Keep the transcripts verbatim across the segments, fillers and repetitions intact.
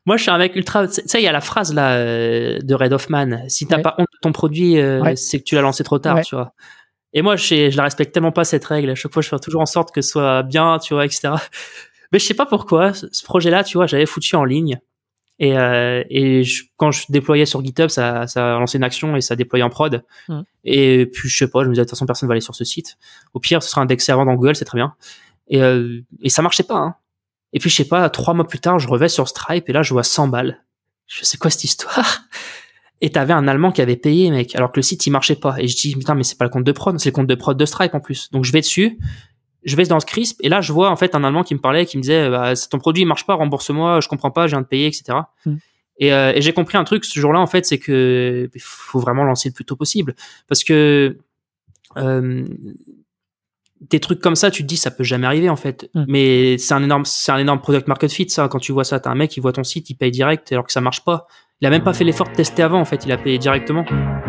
Moi, je suis un mec ultra. Tu sais, il y a la phrase là euh, de Reid Hoffman. Si t'as Ouais. pas honte de ton produit, euh, Ouais. c'est que tu l'as lancé trop tard, Ouais. tu vois. Et moi, je, sais- je la respecte tellement pas cette règle. À chaque fois, je fais toujours en sorte que ce soit bien, tu vois, et cetera. Mais je sais pas pourquoi ce, ce projet-là, tu vois, j'avais foutu en ligne et euh, et je, quand je déployais sur GitHub, ça ça a lancé une action et ça déployait en prod. Mm. Et puis je sais pas, je me disais de toute façon personne va aller sur ce site. Au pire, ce sera indexé avant dans Google, c'est très bien. Et euh, et ça marchait pas. Hein. Et puis je sais pas, trois mois plus tard, je revais sur Stripe et là je vois cent balles. Je sais quoi cette histoire. Et t'avais un Allemand qui avait payé, mec, alors que le site il marchait pas. Et je dis putain, mais c'est pas le compte de prod, c'est le compte de prod de Stripe en plus. Donc je vais dessus, je vais dans ce crisp et là je vois en fait un Allemand qui me parlait, qui me disait bah, ton produit il marche pas, rembourse-moi, je comprends pas, je viens de payer, et cetera. Mm. Et, euh, et j'ai compris un truc ce jour-là en fait, c'est que il faut vraiment lancer le plus tôt possible parce que euh, des trucs comme ça, tu te dis ça peut jamais arriver en fait. Mm. Mais c'est un énorme, c'est un énorme product market fit ça. Quand tu vois ça, t'as un mec qui voit ton site, il paye direct alors que ça marche pas. Il a même pas fait l'effort de tester avant en fait, il a payé directement.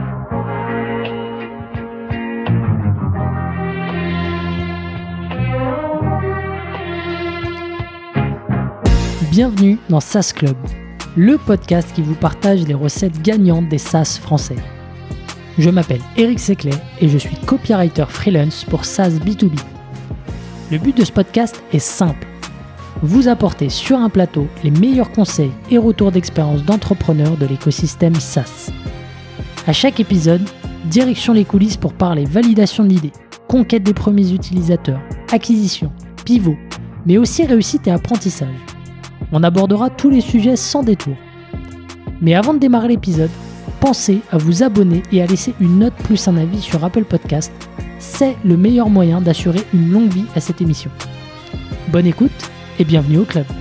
Bienvenue dans SaaS Club, le podcast qui vous partage les recettes gagnantes des SaaS français. Je m'appelle Eric Seclet et je suis copywriter freelance pour SaaS B deux B. Le but de ce podcast est simple. Vous apporter sur un plateau les meilleurs conseils et retours d'expérience d'entrepreneurs de l'écosystème SaaS. À chaque épisode, direction les coulisses pour parler validation de l'idée, conquête des premiers utilisateurs, acquisition, pivot, mais aussi réussite et apprentissage. On abordera tous les sujets sans détour. Mais avant de démarrer l'épisode, pensez à vous abonner et à laisser une note plus un avis sur Apple Podcast. C'est le meilleur moyen d'assurer une longue vie à cette émission. Bonne écoute et bienvenue au club.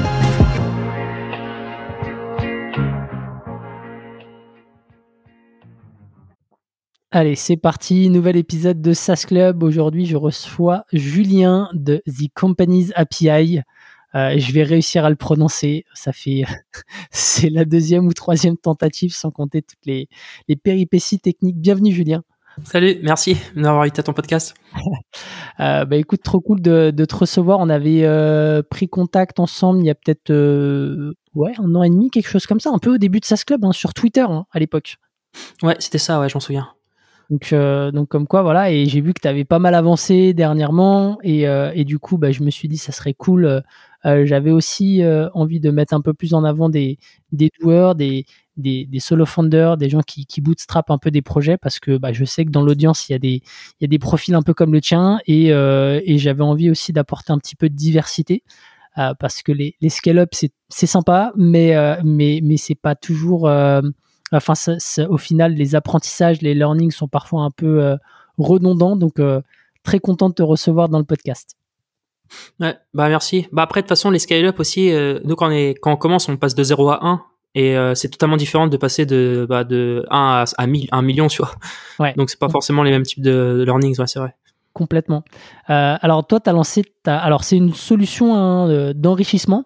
Allez, c'est parti, nouvel épisode de SaaS Club. Aujourd'hui, je reçois Julien de The Companies A P I. Euh, je vais réussir à le prononcer. Ça fait, c'est la deuxième ou troisième tentative, sans compter toutes les, les péripéties techniques. Bienvenue, Julien. Salut, merci d'avoir été à ton podcast. euh, bah écoute, trop cool de, de te recevoir. On avait euh, pris contact ensemble il y a peut-être euh, ouais un an et demi, quelque chose comme ça, un peu au début de SaaS Club, hein, sur Twitter hein, à l'époque. Ouais, c'était ça, ouais, je m'en souviens. Donc, euh, donc comme quoi, voilà, et j'ai vu que tu avais pas mal avancé dernièrement, et, euh, et du coup, bah, je me suis dit, ça serait cool. Euh, j'avais aussi euh, envie de mettre un peu plus en avant des, des doueurs, des, des, des solo founders, des gens qui, qui bootstrap un peu des projets, parce que bah, je sais que dans l'audience, il y a des, il y a des profils un peu comme le tien, et, euh, et j'avais envie aussi d'apporter un petit peu de diversité, euh, parce que les, les scale-up, c'est, c'est sympa, mais, euh, mais, mais c'est pas toujours... Euh, Enfin, ça, ça, au final, les apprentissages, les learnings sont parfois un peu euh, redondants. Donc, euh, très content de te recevoir dans le podcast. Ouais, bah merci. Bah après, de toute façon, les scale-up aussi, euh, nous, quand on, est, quand on commence, on passe de zéro à un. Et euh, c'est totalement différent de passer de, bah, de un à, à mille, un million, tu vois. Ouais. Donc, c'est pas forcément les mêmes types de, de learnings, ouais, c'est vrai. Complètement. Euh, alors, toi, tu as lancé... Ta... Alors, c'est une solution hein, d'enrichissement.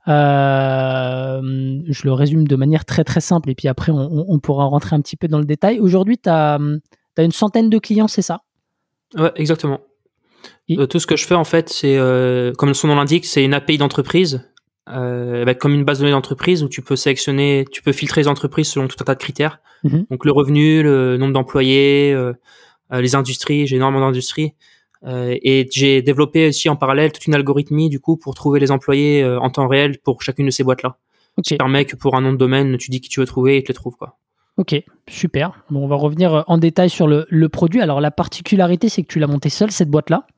Euh, je le résume de manière très très simple et puis après on, on pourra rentrer un petit peu dans le détail. Aujourd'hui, tu as une centaine de clients, c'est ça? Ouais, exactement. Et... Euh, tout ce que je fais en fait, c'est euh, comme son nom l'indique, c'est une A P I d'entreprise, euh, avec comme une base de données d'entreprise où tu peux sélectionner, tu peux filtrer les entreprises selon tout un tas de critères. Mm-hmm. Donc le revenu, le nombre d'employés, euh, euh, les industries, j'ai énormément d'industries. Euh, et j'ai développé aussi en parallèle toute une algorithmie du coup pour trouver les employés euh, en temps réel pour chacune de ces boîtes là. Okay. Ça permet que pour un nom de domaine, tu dis qui tu veux trouver et tu les trouves quoi. Ok, super. Bon, on va revenir en détail sur le, le produit. Alors la particularité, c'est que tu l'as monté seul cette boîte là.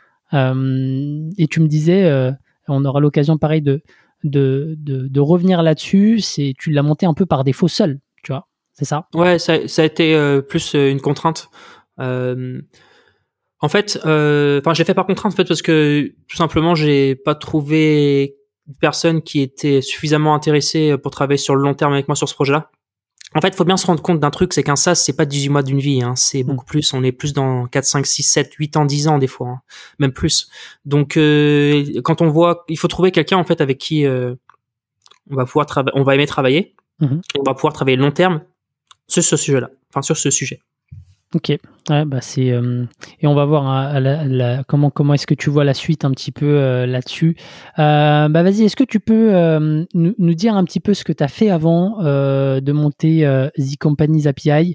Euh, et tu me disais, euh, on aura l'occasion pareil de de, de de revenir là-dessus. C'est tu l'as monté un peu par défaut seul, tu vois. C'est ça? Ouais, ça, ça a été euh, plus euh, une contrainte. Euh, En fait, enfin, euh, j'ai fait par contrainte en fait parce que tout simplement, j'ai pas trouvé personne qui était suffisamment intéressée pour travailler sur le long terme avec moi sur ce projet-là. En fait, il faut bien se rendre compte d'un truc, c'est qu'un SaaS, c'est pas dix-huit mois d'une vie, hein, c'est mmh. beaucoup plus. On est plus dans quatre, cinq, six, sept, huit ans, dix ans des fois, hein, même plus. Donc, euh, quand on voit, il faut trouver quelqu'un en fait avec qui euh, on va pouvoir travailler, on va aimer travailler, mmh. on va pouvoir travailler long terme sur ce sujet-là, enfin sur ce sujet. Ok, ouais, bah c'est euh, et on va voir hein, la, la, comment comment est-ce que tu vois la suite un petit peu euh, là-dessus. Euh, bah vas-y, est-ce que tu peux euh, nous, nous dire un petit peu ce que tu as fait avant euh, de monter euh, The Company's A P I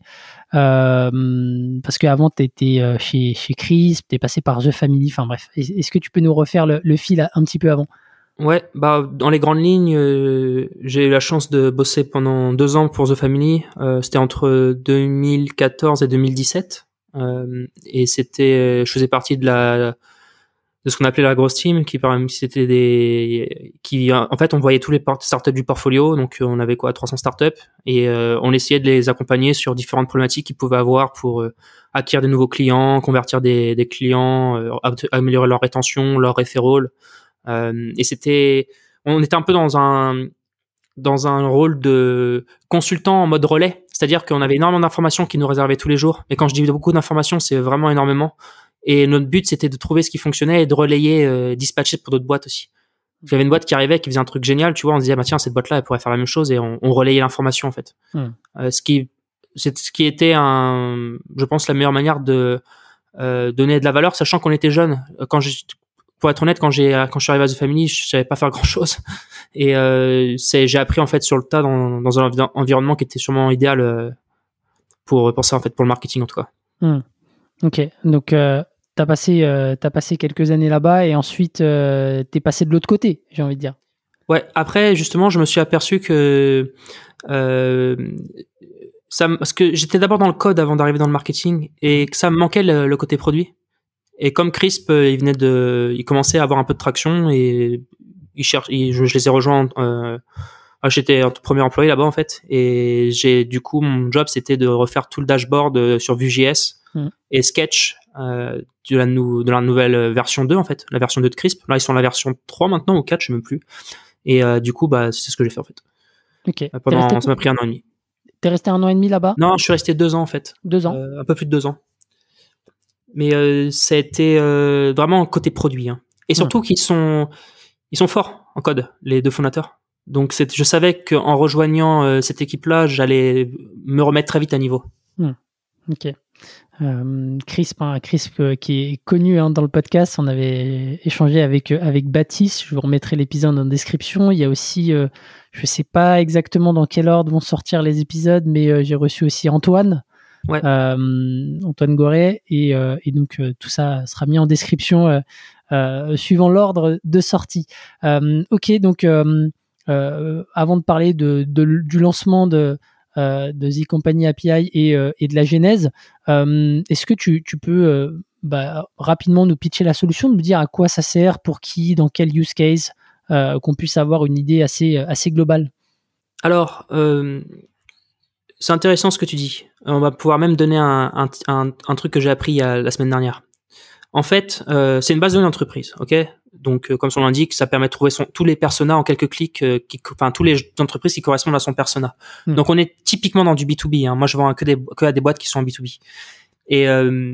euh, parce qu'avant tu étais euh, chez chez Crisp, tu es passé par The Family, enfin bref. Est-ce que tu peux nous refaire le, le fil un petit peu avant? Ouais, bah dans les grandes lignes, euh, j'ai eu la chance de bosser pendant deux ans pour The Family. Euh, c'était entre deux mille quatorze et deux mille dix-sept, euh, et c'était, je faisais partie de la de ce qu'on appelait la grosse team, qui par exemple c'était des, qui en fait on voyait tous les startups du portfolio, donc on avait quoi trois cents startups et euh, on essayait de les accompagner sur différentes problématiques qu'ils pouvaient avoir pour euh, acquérir des nouveaux clients, convertir des, des clients, euh, améliorer leur rétention, leur referral. Euh, et c'était, on était un peu dans un dans un rôle de consultant en mode relais, c'est-à-dire qu'on avait énormément d'informations qui nous réservaient tous les jours. Et quand je dis beaucoup d'informations, c'est vraiment énormément. Et notre but, c'était de trouver ce qui fonctionnait et de relayer, euh, dispatcher pour d'autres boîtes aussi. Il y avait une boîte qui arrivait, qui faisait un truc génial, tu vois, on se disait, bah tiens, cette boîte-là, elle pourrait faire la même chose, et on, on relayait l'information en fait. Mmh. Euh, ce qui, c'est ce qui était un, je pense, la meilleure manière de euh, donner de la valeur, sachant qu'on était jeunes. Quand je, pour être honnête, quand j'ai quand je suis arrivé à The Family, je savais pas faire grand chose, et euh, c'est j'ai appris en fait sur le tas dans, dans un envi- environnement qui était sûrement idéal euh, pour pour ça en fait, pour le marketing en tout cas. Mmh. Ok, donc euh, t'as passé euh, t'as passé quelques années là-bas et ensuite euh, t'es passé de l'autre côté, j'ai envie de dire. Ouais. Après, justement, je me suis aperçu que euh, ça, parce que j'étais d'abord dans le code avant d'arriver dans le marketing, et que ça me manquait le, le côté produit. Et comme Crisp, euh, il venait de, il commençait à avoir un peu de traction, et il cherche, il, je, je les ai rejoints. Euh, j'étais un premier employé là-bas en fait, et j'ai du coup mon job c'était de refaire tout le dashboard sur Vue.js Mm. et Sketch euh, de la nou- de la nouvelle version deux en fait, la version deux de Crisp. Là ils sont à la version trois maintenant ou quatre, je sais même plus. Et euh, du coup bah c'est ce que j'ai fait en fait. Ok. Euh, T'es resté, Pendant, ça m'a pris un an et demi. t'es resté un an et demi là-bas? Non, je suis resté deux ans en fait, Deux ans. euh, un peu plus de deux ans. Mais euh, ça a été euh, vraiment côté produit, hein. Et surtout Mm. qu'ils sont ils sont forts en code, les deux fondateurs. Donc c'est, je savais qu'en rejoignant euh, cette équipe-là, j'allais me remettre très vite à niveau. Mm. Ok. Euh, Crisp, hein, Crisp euh, qui est connu hein, dans le podcast, on avait échangé avec euh, avec Baptiste. Je vous remettrai l'épisode en description. Il y a aussi, euh, je sais pas exactement dans quel ordre vont sortir les épisodes, mais euh, j'ai reçu aussi Antoine. Ouais. Euh, Antoine Goret, et, euh, et donc euh, tout ça sera mis en description euh, euh, suivant l'ordre de sortie. Euh, ok, donc euh, euh, avant de parler de, de, du lancement de, euh, de The Company A P I et, euh, et de la genèse, euh, est-ce que tu, tu peux euh, bah, rapidement nous pitcher la solution, nous dire à quoi ça sert, pour qui, dans quel use case, euh, qu'on puisse avoir une idée assez, assez globale? Alors, euh, c'est intéressant ce que tu dis. On va pouvoir même donner un, un, un, un truc que j'ai appris il y a, la semaine dernière. En fait, euh, c'est une base de données d'entreprise, ok? Donc, euh, comme son l'indique, ça permet de trouver son, tous les personas en quelques clics, euh, qui, enfin tous les entreprises qui correspondent à son persona. Mm. Donc, on est typiquement dans du B deux B. Hein. Moi, je vends que, des, que à des boîtes qui sont en B deux B. Et euh,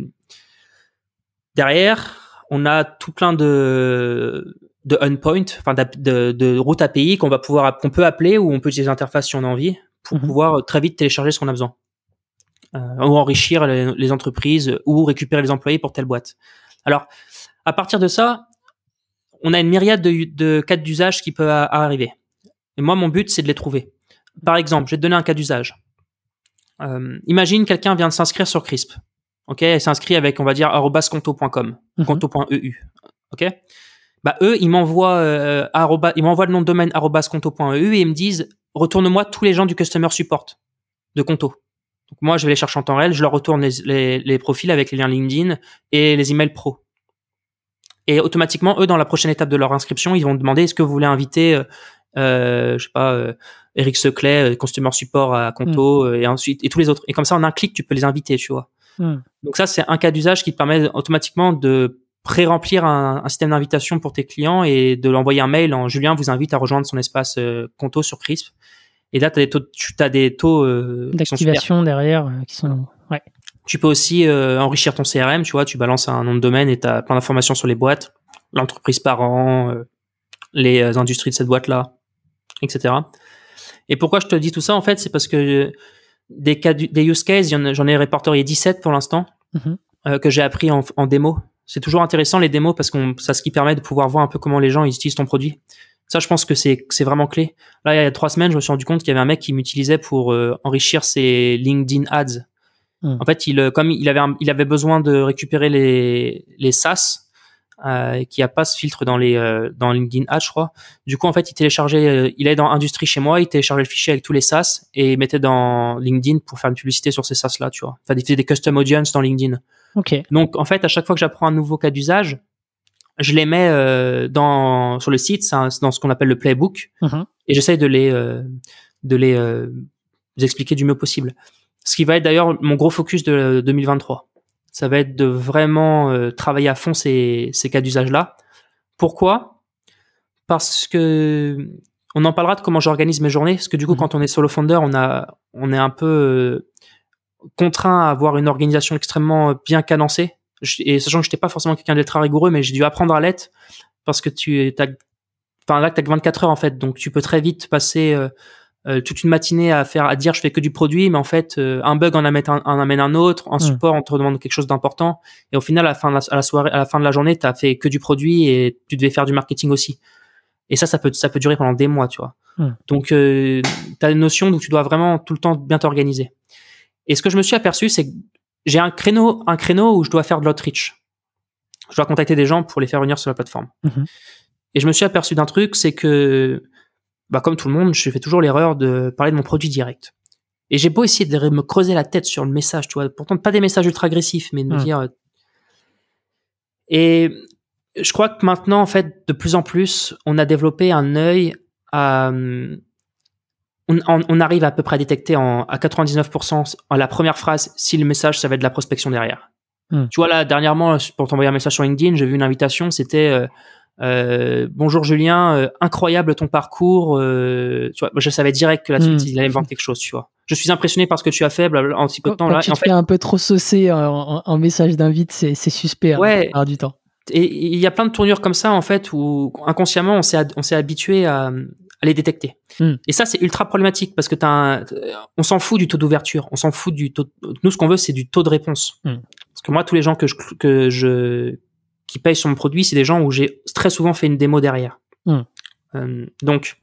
derrière, on a tout plein de de endpoint, enfin de, de, de routes A P I qu'on va pouvoir, qu'on peut appeler, ou on peut utiliser des interfaces si on a envie, pour Mm-hmm. pouvoir très vite télécharger ce qu'on a besoin, euh, ou enrichir les, les entreprises, ou récupérer les employés pour telle boîte. Alors, à partir de ça, on a une myriade de, de cas d'usage qui peuvent arriver. Et moi, mon but, c'est de les trouver. Par exemple, je vais te donner un cas d'usage. Euh, imagine quelqu'un vient de s'inscrire sur Crisp. Ok, elle s'inscrit avec, on va dire, arobase conto point com, Mm-hmm. conto point e u. Ok, bah eux, ils m'envoient, euh, arroba, ils m'envoient le nom de domaine arobase conto point e u, et ils me disent, retourne-moi tous les gens du customer support de Conto. Donc moi, je vais les chercher en temps réel, je leur retourne les, les, les profils avec les liens LinkedIn et les emails pro. Et automatiquement, eux, dans la prochaine étape de leur inscription, ils vont demander, est-ce que vous voulez inviter, euh, euh, je sais pas, euh, Eric Seclet, Customer Support à Conto, mm. et ensuite, et tous les autres. Et comme ça, en un clic, tu peux les inviter, tu vois. Mm. Donc ça, c'est un cas d'usage qui te permet automatiquement de pré-remplir un, un système d'invitation pour tes clients, et de l'envoyer un mail en Julien vous invite à rejoindre son espace euh, Conto sur Crisp. Et là, tu as des taux, tu as des taux euh, d'activation derrière euh, qui sont, ouais. Tu peux aussi euh, enrichir ton C R M, tu vois, tu balances un nom de domaine et tu as plein d'informations sur les boîtes, l'entreprise par an, euh, les euh, industries de cette boîte-là, et cetera. Et pourquoi je te dis tout ça, en fait, c'est parce que des cas, des use cases, j'en ai répertorié dix-sept pour l'instant, mm-hmm. euh, que j'ai appris en, en démo. C'est toujours intéressant les démos parce qu'on, ça ce qui permet de pouvoir voir un peu comment les gens ils utilisent ton produit. Ça, je pense que c'est, c'est vraiment clé. Là, il y a trois semaines, je me suis rendu compte qu'il y avait un mec qui m'utilisait pour euh, enrichir ses LinkedIn ads. Mm. En fait, il, comme il avait, un, il avait besoin de récupérer les, les SaaS, euh, qui a pas ce filtre dans les, euh, dans LinkedIn ads, je crois. Du coup, en fait, il téléchargeait, euh, il allait dans Industrie chez moi, il téléchargeait le fichier avec tous les SaaS et il mettait dans LinkedIn pour faire une publicité sur ces SaaS-là, tu vois. Enfin, il faisait des custom audience dans LinkedIn. Ok. Donc, en fait, à chaque fois que j'apprends un nouveau cas d'usage, je les mets euh, dans sur le site, c'est, un, c'est dans ce qu'on appelle le playbook, mm-hmm. et j'essaye de les euh, de les euh, expliquer du mieux possible. Ce qui va être d'ailleurs mon gros focus de deux mille vingt-trois. Ça va être de vraiment euh, travailler à fond ces ces cas d'usage là. Pourquoi ? Parce que on en parlera de comment j'organise mes journées. Parce que du coup, mm-hmm. quand on est solo founder, on a on est un peu euh, contraint à avoir une organisation extrêmement bien cadencée. Et sachant que j'étais pas forcément quelqu'un d'ultra rigoureux, mais j'ai dû apprendre à l'être parce que tu t'as, enfin là t'as que vingt-quatre heures en fait, donc tu peux très vite passer euh, euh, toute une matinée à faire, à dire je fais que du produit, mais en fait euh, un bug en amène un, en amène un autre, en mmh. support on te demande quelque chose d'important, et au final à la fin de la, à la soirée, à la fin de la journée t'as fait que du produit et tu devais faire du marketing aussi. Et ça, ça peut, ça peut durer pendant des mois, tu vois. Mmh. Donc euh, t'as une notion où tu dois vraiment tout le temps bien t'organiser. Et ce que je me suis aperçu, c'est que j'ai un créneau, un créneau où je dois faire de l'outreach. Je dois contacter des gens pour les faire venir sur la plateforme. Mmh. Et je me suis aperçu d'un truc, c'est que, bah, comme tout le monde, je fais toujours l'erreur de parler de mon produit direct. Et j'ai beau essayer de me creuser la tête sur le message, tu vois, pourtant pas des messages ultra agressifs, mais de me mmh. dire. Et je crois que maintenant, en fait, de plus en plus, on a développé un œil à, On, on arrive à peu près à détecter en, à quatre-vingt-dix-neuf pour cent en la première phrase si le message, ça va être de la prospection derrière. Mm. Tu vois, là, dernièrement, pour t'envoyer un message sur LinkedIn, j'ai vu une invitation, c'était euh, euh, « Bonjour Julien, euh, incroyable ton parcours. Euh, » Tu vois, je savais direct que là-dessus, mm. il allait me vendre quelque chose, tu vois. Je suis impressionné par ce que tu as fait, blablabla, en si peu de temps. Quand là, tu et en te fait, fais un peu trop saucer en, en, en message d'invite, c'est, c'est suspect ouais, hein, du temps. Et il y a plein de tournures comme ça, en fait, où inconsciemment, on s'est, on s'est habitué à... à les détecter. Mm. Et ça, c'est ultra problématique parce que t'as un, on s'en fout du taux d'ouverture, on s'en fout du taux, de, nous, ce qu'on veut, c'est du taux de réponse. Mm. Parce que moi, tous les gens que je, que je, qui payent sur mon produit, c'est des gens où j'ai très souvent fait une démo derrière. Mm. Euh, donc,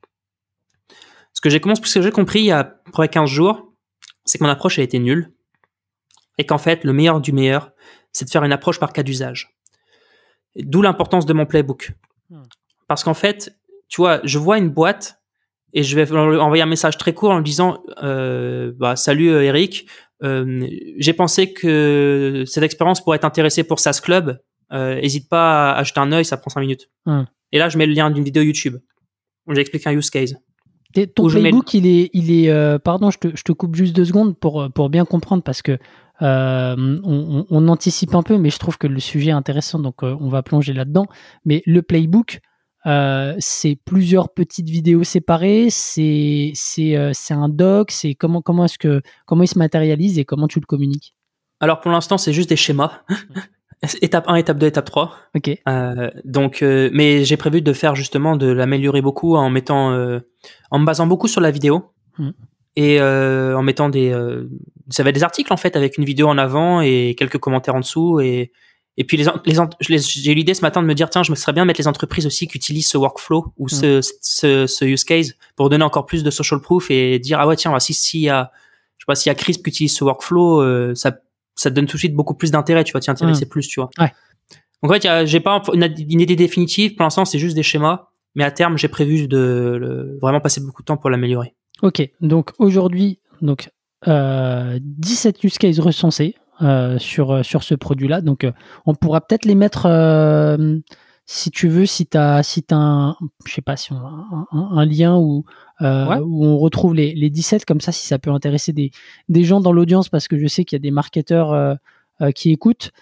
ce que j'ai commencé, ce que j'ai compris il y a à peu près quinze jours, c'est que mon approche a été nulle. Et qu'en fait, le meilleur du meilleur, c'est de faire une approche par cas d'usage. D'où l'importance de mon playbook. Mm. Parce qu'en fait, tu vois, je vois une boîte et je vais envoyer un message très court en lui disant euh, bah, « Salut euh, Eric, euh, j'ai pensé que cette expérience pourrait t'intéresser pour SaaS Club. N'hésite euh, pas à jeter un œil, ça prend cinq minutes. Hum. » Et là, je mets le lien d'une vidéo YouTube où j'explique un use case. Et ton playbook, mets... il est, il est euh, pardon, je te, je te coupe juste deux secondes pour, pour bien comprendre parce que euh, on, on anticipe un peu, mais je trouve que le sujet est intéressant, donc euh, on va plonger là-dedans. Mais le playbook, Euh, c'est plusieurs petites vidéos séparées, c'est c'est euh, c'est un doc, c'est comment comment est-ce que comment il se matérialise et comment tu le communiques? Alors pour l'instant, c'est juste des schémas. étape un, étape deux, étape trois. OK. Euh, donc euh, mais j'ai prévu de faire justement de l'améliorer beaucoup en mettant euh, en me basant beaucoup sur la vidéo. Mmh. Et euh, en mettant des euh, ça va être des articles en fait avec une vidéo en avant et quelques commentaires en dessous et Et puis les, les, les, j'ai eu l'idée ce matin de me dire tiens, je me serais bien mettre les entreprises aussi qui utilisent ce workflow ou ce, mmh. ce, ce use case pour donner encore plus de social proof et dire ah ouais tiens si s'il y a je sais pas s'il y a Crisp qui utilise ce workflow, euh, ça ça te donne tout de suite beaucoup plus d'intérêt, tu vas t'y intéresser mmh. plus, tu vois. Ouais. Donc en fait, y a, j'ai pas une, une idée définitive pour l'instant, c'est juste des schémas, mais à terme j'ai prévu de le, vraiment passer beaucoup de temps pour l'améliorer. Ok, donc aujourd'hui donc euh, dix-sept use cases recensés. Euh, sur, sur ce produit-là. Donc, euh, on pourra peut-être les mettre, euh, si tu veux, si tu as si t'as un, je sais pas, si on a un, un, un lien où, euh, ouais. où on retrouve les, les dix-sept, comme ça, si ça peut intéresser des, des gens dans l'audience, parce que je sais qu'il y a des marketeurs euh, euh, qui écoutent.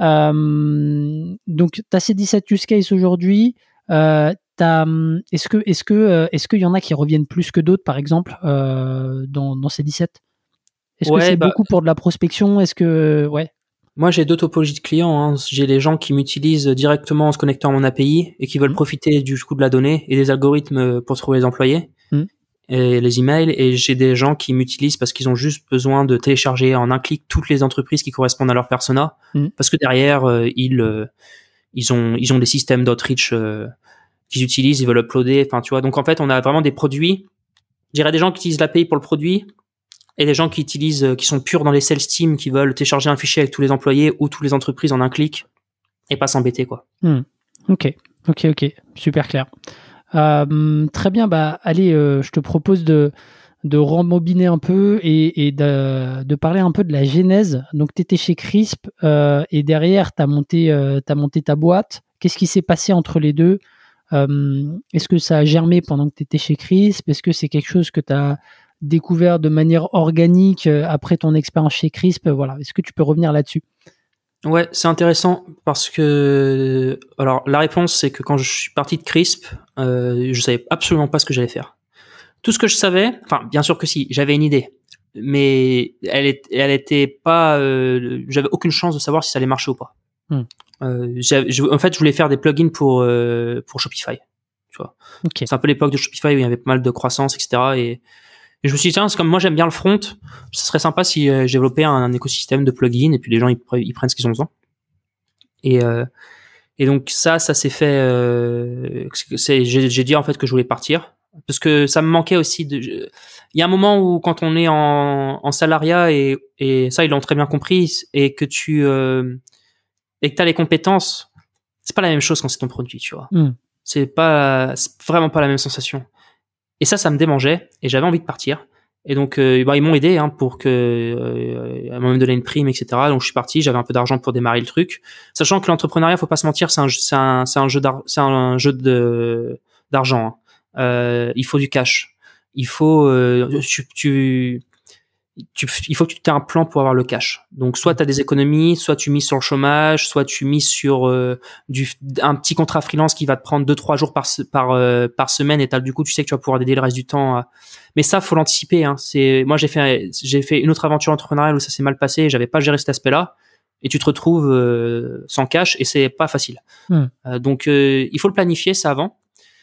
Euh, donc, tu as ces dix-sept use cases aujourd'hui. Euh, t'as, est-ce que, est-ce que, est-ce qu'il y en a qui reviennent plus que d'autres, par exemple, euh, dans, dans ces dix-sept? Est-ce ouais, que c'est bah, beaucoup pour de la prospection? Est-ce que ouais. Moi, j'ai deux topologies de clients. Hein. J'ai les gens qui m'utilisent directement en se connectant à mon A P I et qui veulent mmh. profiter du coup de la donnée et des algorithmes pour trouver les employés. Mmh. et les emails, et j'ai des gens qui m'utilisent parce qu'ils ont juste besoin de télécharger en un clic toutes les entreprises qui correspondent à leur persona, mmh. parce que derrière euh, ils euh, ils ont ils ont des systèmes d'outreach euh, qu'ils utilisent, ils veulent uploader, enfin tu vois. Donc en fait, on a vraiment des produits. Je dirais des gens qui utilisent l'A P I pour le produit et des gens qui utilisent qui sont purs dans les sales teams, qui veulent télécharger un fichier avec tous les employés ou toutes les entreprises en un clic et pas s'embêter quoi. Mmh. Ok, ok, ok, super clair. Euh, très bien, bah allez, euh, je te propose de, de rembobiner un peu et, et de, de parler un peu de la genèse. Donc, tu étais chez Crisp euh, et derrière, tu as monté, euh, t'as monté ta boîte. Qu'est-ce qui s'est passé entre les deux ? euh, Est-ce que ça a germé pendant que tu étais chez Crisp ? Est-ce que c'est quelque chose que tu as découvert de manière organique euh, après ton expérience chez Crisp ? Voilà. Est-ce que tu peux revenir là-dessus ? Ouais, c'est intéressant parce que alors la réponse c'est que quand je suis parti de Crisp, euh, je savais absolument pas ce que j'allais faire. Tout ce que je savais, enfin bien sûr que si, j'avais une idée, mais elle est, elle était pas, euh, j'avais aucune chance de savoir si ça allait marcher ou pas. Hmm. Euh, je, en fait, je voulais faire des plugins pour euh, pour Shopify, tu vois. Okay. C'est un peu l'époque de Shopify où il y avait pas mal de croissance, et cetera. Et Et je me suis dit, tiens, c'est comme moi j'aime bien le front, ce serait sympa si euh, je développais un, un écosystème de plugins et puis les gens ils, ils prennent ce qu'ils ont besoin. Et, euh, et donc ça, ça s'est fait. Euh, c'est, j'ai, j'ai dit en fait que je voulais partir parce que ça me manquait aussi. De, je, il y a un moment où quand on est en, en salariat et, et ça ils l'ont très bien compris et que tu euh, et que t'as les compétences, c'est pas la même chose quand c'est ton produit, tu vois. Mm. C'est pas, c'est vraiment pas la même sensation. Et ça, ça me démangeait et j'avais envie de partir. Et donc, euh, bah, ils m'ont aidé hein, pour que, euh, à moi-même donner une prime, et cetera. Donc, je suis parti. J'avais un peu d'argent pour démarrer le truc, sachant que l'entrepreneuriat, faut pas se mentir, c'est un, c'est un, c'est un jeu d'ar- c'est un jeu de d'argent. Hein. Euh, il faut du cash. Il faut, euh, tu, tu, tu, il faut que tu aies un plan pour avoir le cash. Donc, soit tu as des économies, soit tu mises sur le chômage, soit tu mises sur euh, du, un petit contrat freelance qui va te prendre deux trois jours par par euh, par semaine et t'as, du coup tu sais que tu vas pouvoir dédier le reste du temps. À... Mais ça, faut l'anticiper. Hein. C'est moi j'ai fait j'ai fait une autre aventure entrepreneuriale où ça s'est mal passé, j'avais pas géré cet aspect-là et tu te retrouves euh, sans cash et c'est pas facile. Mmh. Euh, donc euh, il faut le planifier ça avant.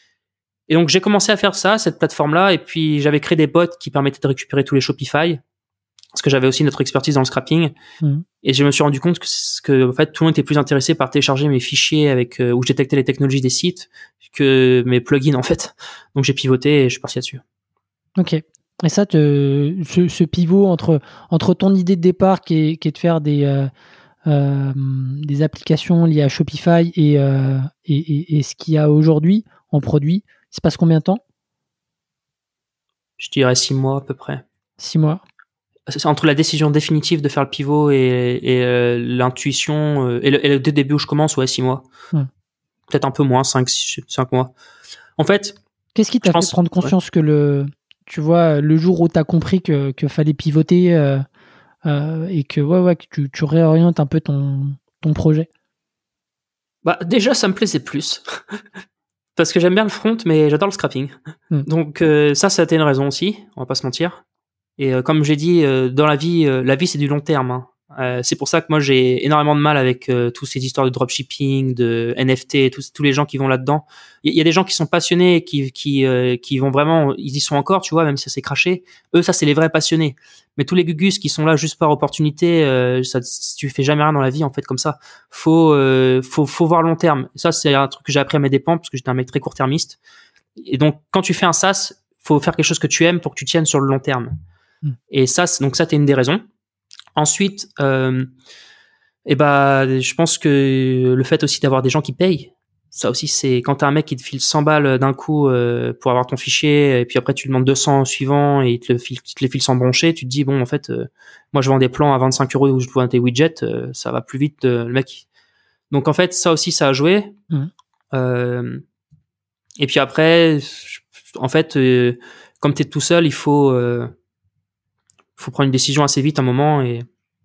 Et donc j'ai commencé à faire ça, cette plateforme-là, et puis j'avais créé des bots qui permettaient de récupérer tous les Shopify. Parce que j'avais aussi notre expertise dans le scrapping, mmh. et je me suis rendu compte que, que en fait tout le monde était plus intéressé par télécharger mes fichiers avec euh, où je détectais les technologies des sites que mes plugins en fait. Donc j'ai pivoté et je suis parti là-dessus. Ok. Et ça, te, ce, ce pivot entre entre ton idée de départ qui est, qui est de faire des euh, euh, des applications liées à Shopify et euh, et, et, et ce qu'il y a aujourd'hui en produit, il se passe combien de temps ? Je dirais six mois à peu près. Six mois. C'est entre la décision définitive de faire le pivot et, et euh, l'intuition euh, et, le, et le début où je commence, ouais, six mois. Hmm. Peut-être un peu moins, cinq, cinq mois. En fait, qu'est-ce qui t'a fait pense, prendre conscience ouais. que le, tu vois, le jour où t'as compris que que fallait pivoter euh, euh, et que ouais ouais que tu, tu réorientes un peu ton ton projet. Bah déjà, ça me plaisait plus parce que j'aime bien le front, mais j'adore le scrapping. Hmm. Donc euh, ça, ça a été une raison aussi. On va pas se mentir. Et euh, comme j'ai dit, euh, dans la vie, euh, la vie c'est du long terme. Hein. Euh, c'est pour ça que moi j'ai énormément de mal avec euh, toutes ces histoires de dropshipping, de N F T, tous, tous les gens qui vont là-dedans. Il y, y a des gens qui sont passionnés, et qui qui euh, qui vont vraiment, ils y sont encore, tu vois, même si ça s'est craché. Eux, ça c'est les vrais passionnés. Mais tous les gugus qui sont là juste par opportunité, euh, ça, tu fais jamais rien dans la vie en fait comme ça. Faut euh, faut faut voir long terme. Ça c'est un truc que j'ai appris à mes dépens parce que j'étais un mec très court-termiste. Et donc quand tu fais un SaaS, faut faire quelque chose que tu aimes pour que tu tiennes sur le long terme. Et ça, donc ça, t'es une des raisons. Ensuite, euh, et bah, je pense que le fait aussi d'avoir des gens qui payent, ça aussi, c'est quand t'as un mec qui te file cent balles d'un coup euh, pour avoir ton fichier, et puis après tu lui demandes deux cents au suivant et il te, le file, il te les file sans broncher, tu te dis bon, en fait, euh, moi je vends des plans à vingt-cinq euros où je vends des widgets, euh, ça va plus vite, euh, le mec. Donc en fait, ça aussi, ça a joué. Mmh. Euh, et puis après, en fait, euh, comme t'es tout seul, il faut euh, faut prendre une décision assez vite un moment et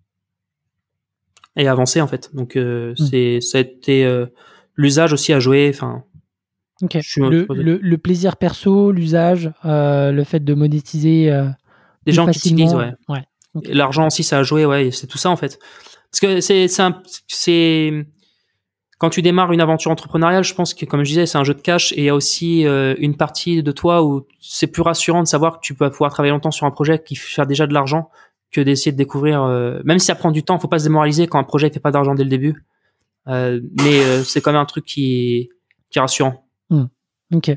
et avancer en fait. Donc euh, mmh. c'est ça a été euh, l'usage aussi à jouer. Enfin. Okay. Le, le, le plaisir perso, l'usage, euh, le fait de monétiser. Euh, Des gens facilement. qui utilisent, ouais. ouais. Okay. L'argent aussi, ça a joué, ouais. C'est tout ça en fait. Parce que c'est c'est un, c'est quand tu démarres une aventure entrepreneuriale, je pense que, comme je disais, c'est un jeu de cash, et il y a aussi euh, une partie de toi où c'est plus rassurant de savoir que tu peux pouvoir travailler longtemps sur un projet qui fait déjà de l'argent que d'essayer de découvrir, euh, même si ça prend du temps, faut pas se démoraliser quand un projet ne fait pas d'argent dès le début. Euh, mais euh, c'est quand même un truc qui, qui est rassurant. Mmh. Ok.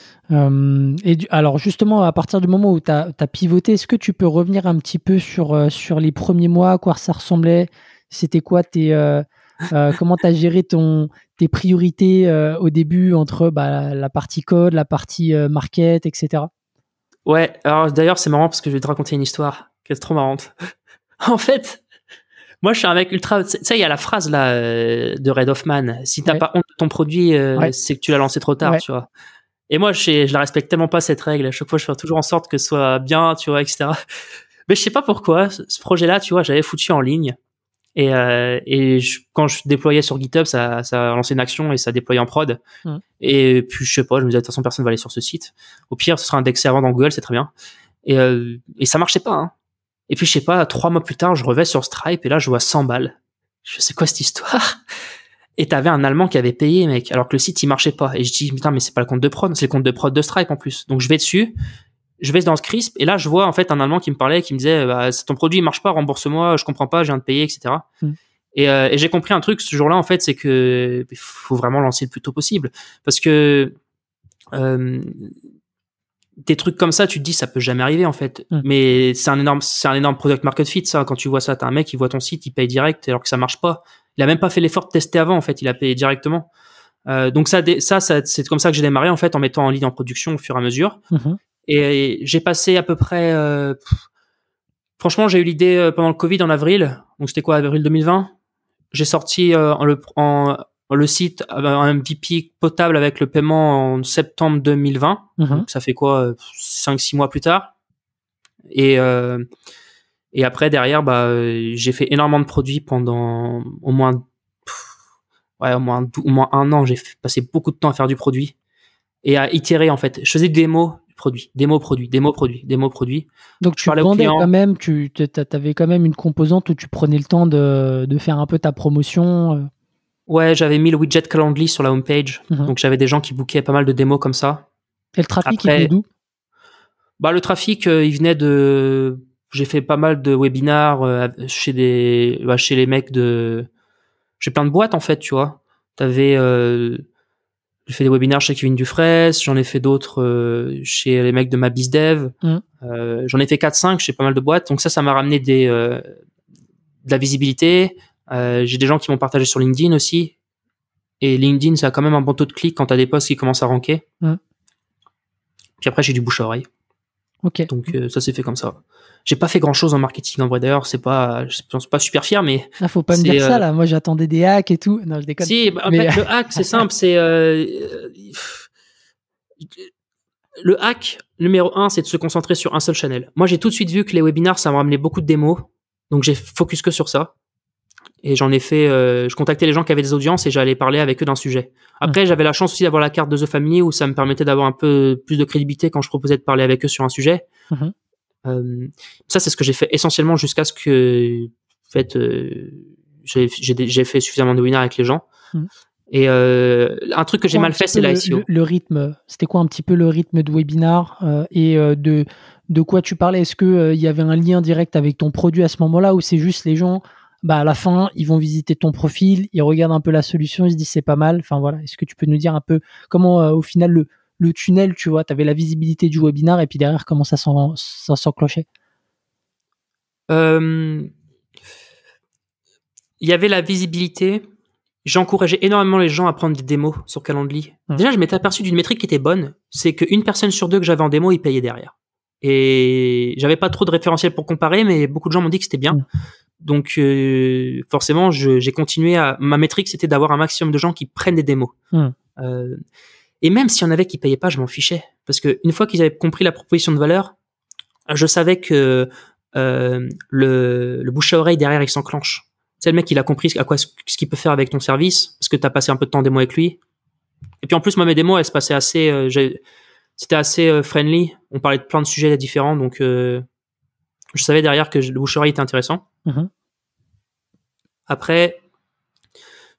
Euh, et du, alors justement, à partir du moment où tu as pivoté, est-ce que tu peux revenir un petit peu sur, euh, sur les premiers mois, à quoi ça ressemblait? C'était quoi tes, euh, euh, comment tu as géré ton, tes priorités euh, au début entre bah, la partie code, la partie euh, market, et cetera. Ouais, alors d'ailleurs c'est marrant parce que je vais te raconter une histoire qui est trop marrante. En fait, moi je suis un mec ultra... Tu sais, il y a la phrase là euh, de Reid Hoffman, si t'as Ouais. pas honte de ton produit, euh, Ouais. c'est que tu l'as lancé trop tard, Ouais. tu vois. Et moi je, sais, je la respecte tellement pas cette règle, à chaque fois je fais toujours en sorte que ce soit bien, tu vois, et cetera. Mais je sais pas pourquoi, ce ce projet-là, tu vois, j'avais foutu en ligne. Et, euh, et je, quand je déployais sur GitHub, ça, ça lançait une action et ça déployait en prod. Mmh. Et puis je sais pas, je me disais de toute façon personne va aller sur ce site. Au pire, ce sera un deck servant dans Google, c'est très bien. Et, euh, et ça marchait pas. Hein. Et puis je sais pas, trois mois plus tard, je revais sur Stripe et là je vois cent balles. Je sais quoi cette histoire. Et t'avais un Allemand qui avait payé, mec, alors que le site il marchait pas. Et je dis putain, mais c'est pas le compte de prod, c'est le compte de prod de Stripe en plus. Donc je vais dessus. Je vais dans ce crisp et là je vois en fait un Allemand qui me parlait, qui me disait bah, ton produit il marche pas, rembourse-moi, je comprends pas, je viens de payer, et cetera. Mm. Et, euh, et j'ai compris un truc ce jour-là en fait, c'est que il faut vraiment lancer le plus tôt possible parce que euh, des trucs comme ça, tu te dis ça peut jamais arriver en fait. Mm. Mais c'est un énorme, c'est un énorme product market fit ça. Quand tu vois ça, t'as un mec qui voit ton site, il paye direct alors que ça marche pas. Il a même pas fait l'effort de tester avant en fait, il a payé directement. Euh, donc ça, ça, ça, c'est comme ça que j'ai démarré en fait en mettant en ligne en production au fur et à mesure. Mm-hmm. Et j'ai passé à peu près... Euh, franchement, j'ai eu l'idée euh, pendant le Covid en avril. Donc, c'était quoi, avril deux mille vingt? J'ai sorti euh, en le, en, en le site un M V P potable avec le paiement en septembre deux mille vingt. Mm-hmm. Donc, ça fait quoi, cinq six mois plus tard. Et, euh, et après, derrière, bah, j'ai fait énormément de produits pendant au moins, pff, ouais, au moins, au moins un an. J'ai passé beaucoup de temps à faire du produit et à itérer, en fait. Je faisais des démos. Produit, démo produit, démo produit, démo produit. Donc tu vendais quand même, tu avais quand même une composante où tu prenais le temps de, de faire un peu ta promotion. Ouais, j'avais mis le widget Calendly sur la homepage, mm-hmm. Donc j'avais des gens qui bookaient pas mal de démos comme ça. Et le trafic, Après, il venait d'où? Bah le trafic, euh, il venait de. J'ai fait pas mal de webinars euh, chez des, bah, chez les mecs de. J'ai plein de boîtes en fait, tu vois. T'avais. Euh... J'ai fait des webinaires chez Kevin Dufresne, j'en ai fait d'autres euh, chez les mecs de ma BizDev. Mm. Euh, j'en ai fait quatre cinq chez pas mal de boîtes. Donc ça, ça m'a ramené des, euh, de la visibilité. Euh, j'ai des gens qui m'ont partagé sur LinkedIn aussi. Et LinkedIn, ça a quand même un bon taux de clic quand t'as des posts qui commencent à ranker. Mm. Puis après, j'ai du bouche à oreille. Ok. Donc euh, ça s'est fait comme ça. J'ai pas fait grand chose en marketing en vrai. D'ailleurs, c'est pas, je suis pas super fier, mais. Ah, faut pas me dire euh... ça là. Moi, j'attendais des hacks et tout. Non, je déconne. Si, bah, mais... le hack, c'est simple. C'est euh... le hack numéro un, c'est de se concentrer sur un seul channel. Moi, j'ai tout de suite vu que les webinars, ça m'a ramené beaucoup de démos, donc j'ai focus que sur ça. Et j'en ai fait. Euh... Je contactais les gens qui avaient des audiences et j'allais parler avec eux d'un sujet. Après, mmh. j'avais la chance aussi d'avoir la carte de The Family où ça me permettait d'avoir un peu plus de crédibilité quand je proposais de parler avec eux sur un sujet. Mmh. Euh, ça, c'est ce que j'ai fait essentiellement jusqu'à ce que, en fait, euh, j'ai, j'ai, j'ai fait suffisamment de webinars avec les gens. Mmh. Et euh, un truc que j'ai mal fait, c'est l'I C O. Le, le rythme, c'était quoi un petit peu le rythme de webinar euh, et euh, de de quoi tu parlais? Est-ce que euh, il y avait un lien direct avec ton produit à ce moment-là ou c'est juste les gens, bah à la fin, ils vont visiter ton profil, ils regardent un peu la solution, ils se disent c'est pas mal. Enfin voilà, est-ce que tu peux nous dire un peu comment euh, au final le le tunnel, tu vois, tu avais la visibilité du webinar et puis derrière, comment ça, s'en, ça s'enclenchait? euh, Il y avait la visibilité. J'encourageais énormément les gens à prendre des démos sur Calendly. Mmh. Déjà, je m'étais aperçu d'une métrique qui était bonne, c'est qu'une personne sur deux que j'avais en démo, il payait derrière. Et j'avais pas trop de référentiel pour comparer, mais beaucoup de gens m'ont dit que c'était bien. Mmh. Donc, euh, forcément, je, j'ai continué à... Ma métrique, c'était d'avoir un maximum de gens qui prennent des démos. Mmh. Euh, Et même s'il y en avait qui payaient pas, je m'en fichais. Parce que une fois qu'ils avaient compris la proposition de valeur, je savais que euh, le, le bouche à oreille derrière, il s'enclenche. C'est le mec, il a compris à quoi, ce qu'il peut faire avec ton service, parce que tu as passé un peu de temps en démo avec lui. Et puis en plus, moi, mes démos, elles se passaient assez... Euh, j'ai, c'était assez euh, friendly. On parlait de plein de sujets différents, donc euh, je savais derrière que le bouche à oreille était intéressant. Mm-hmm. Après...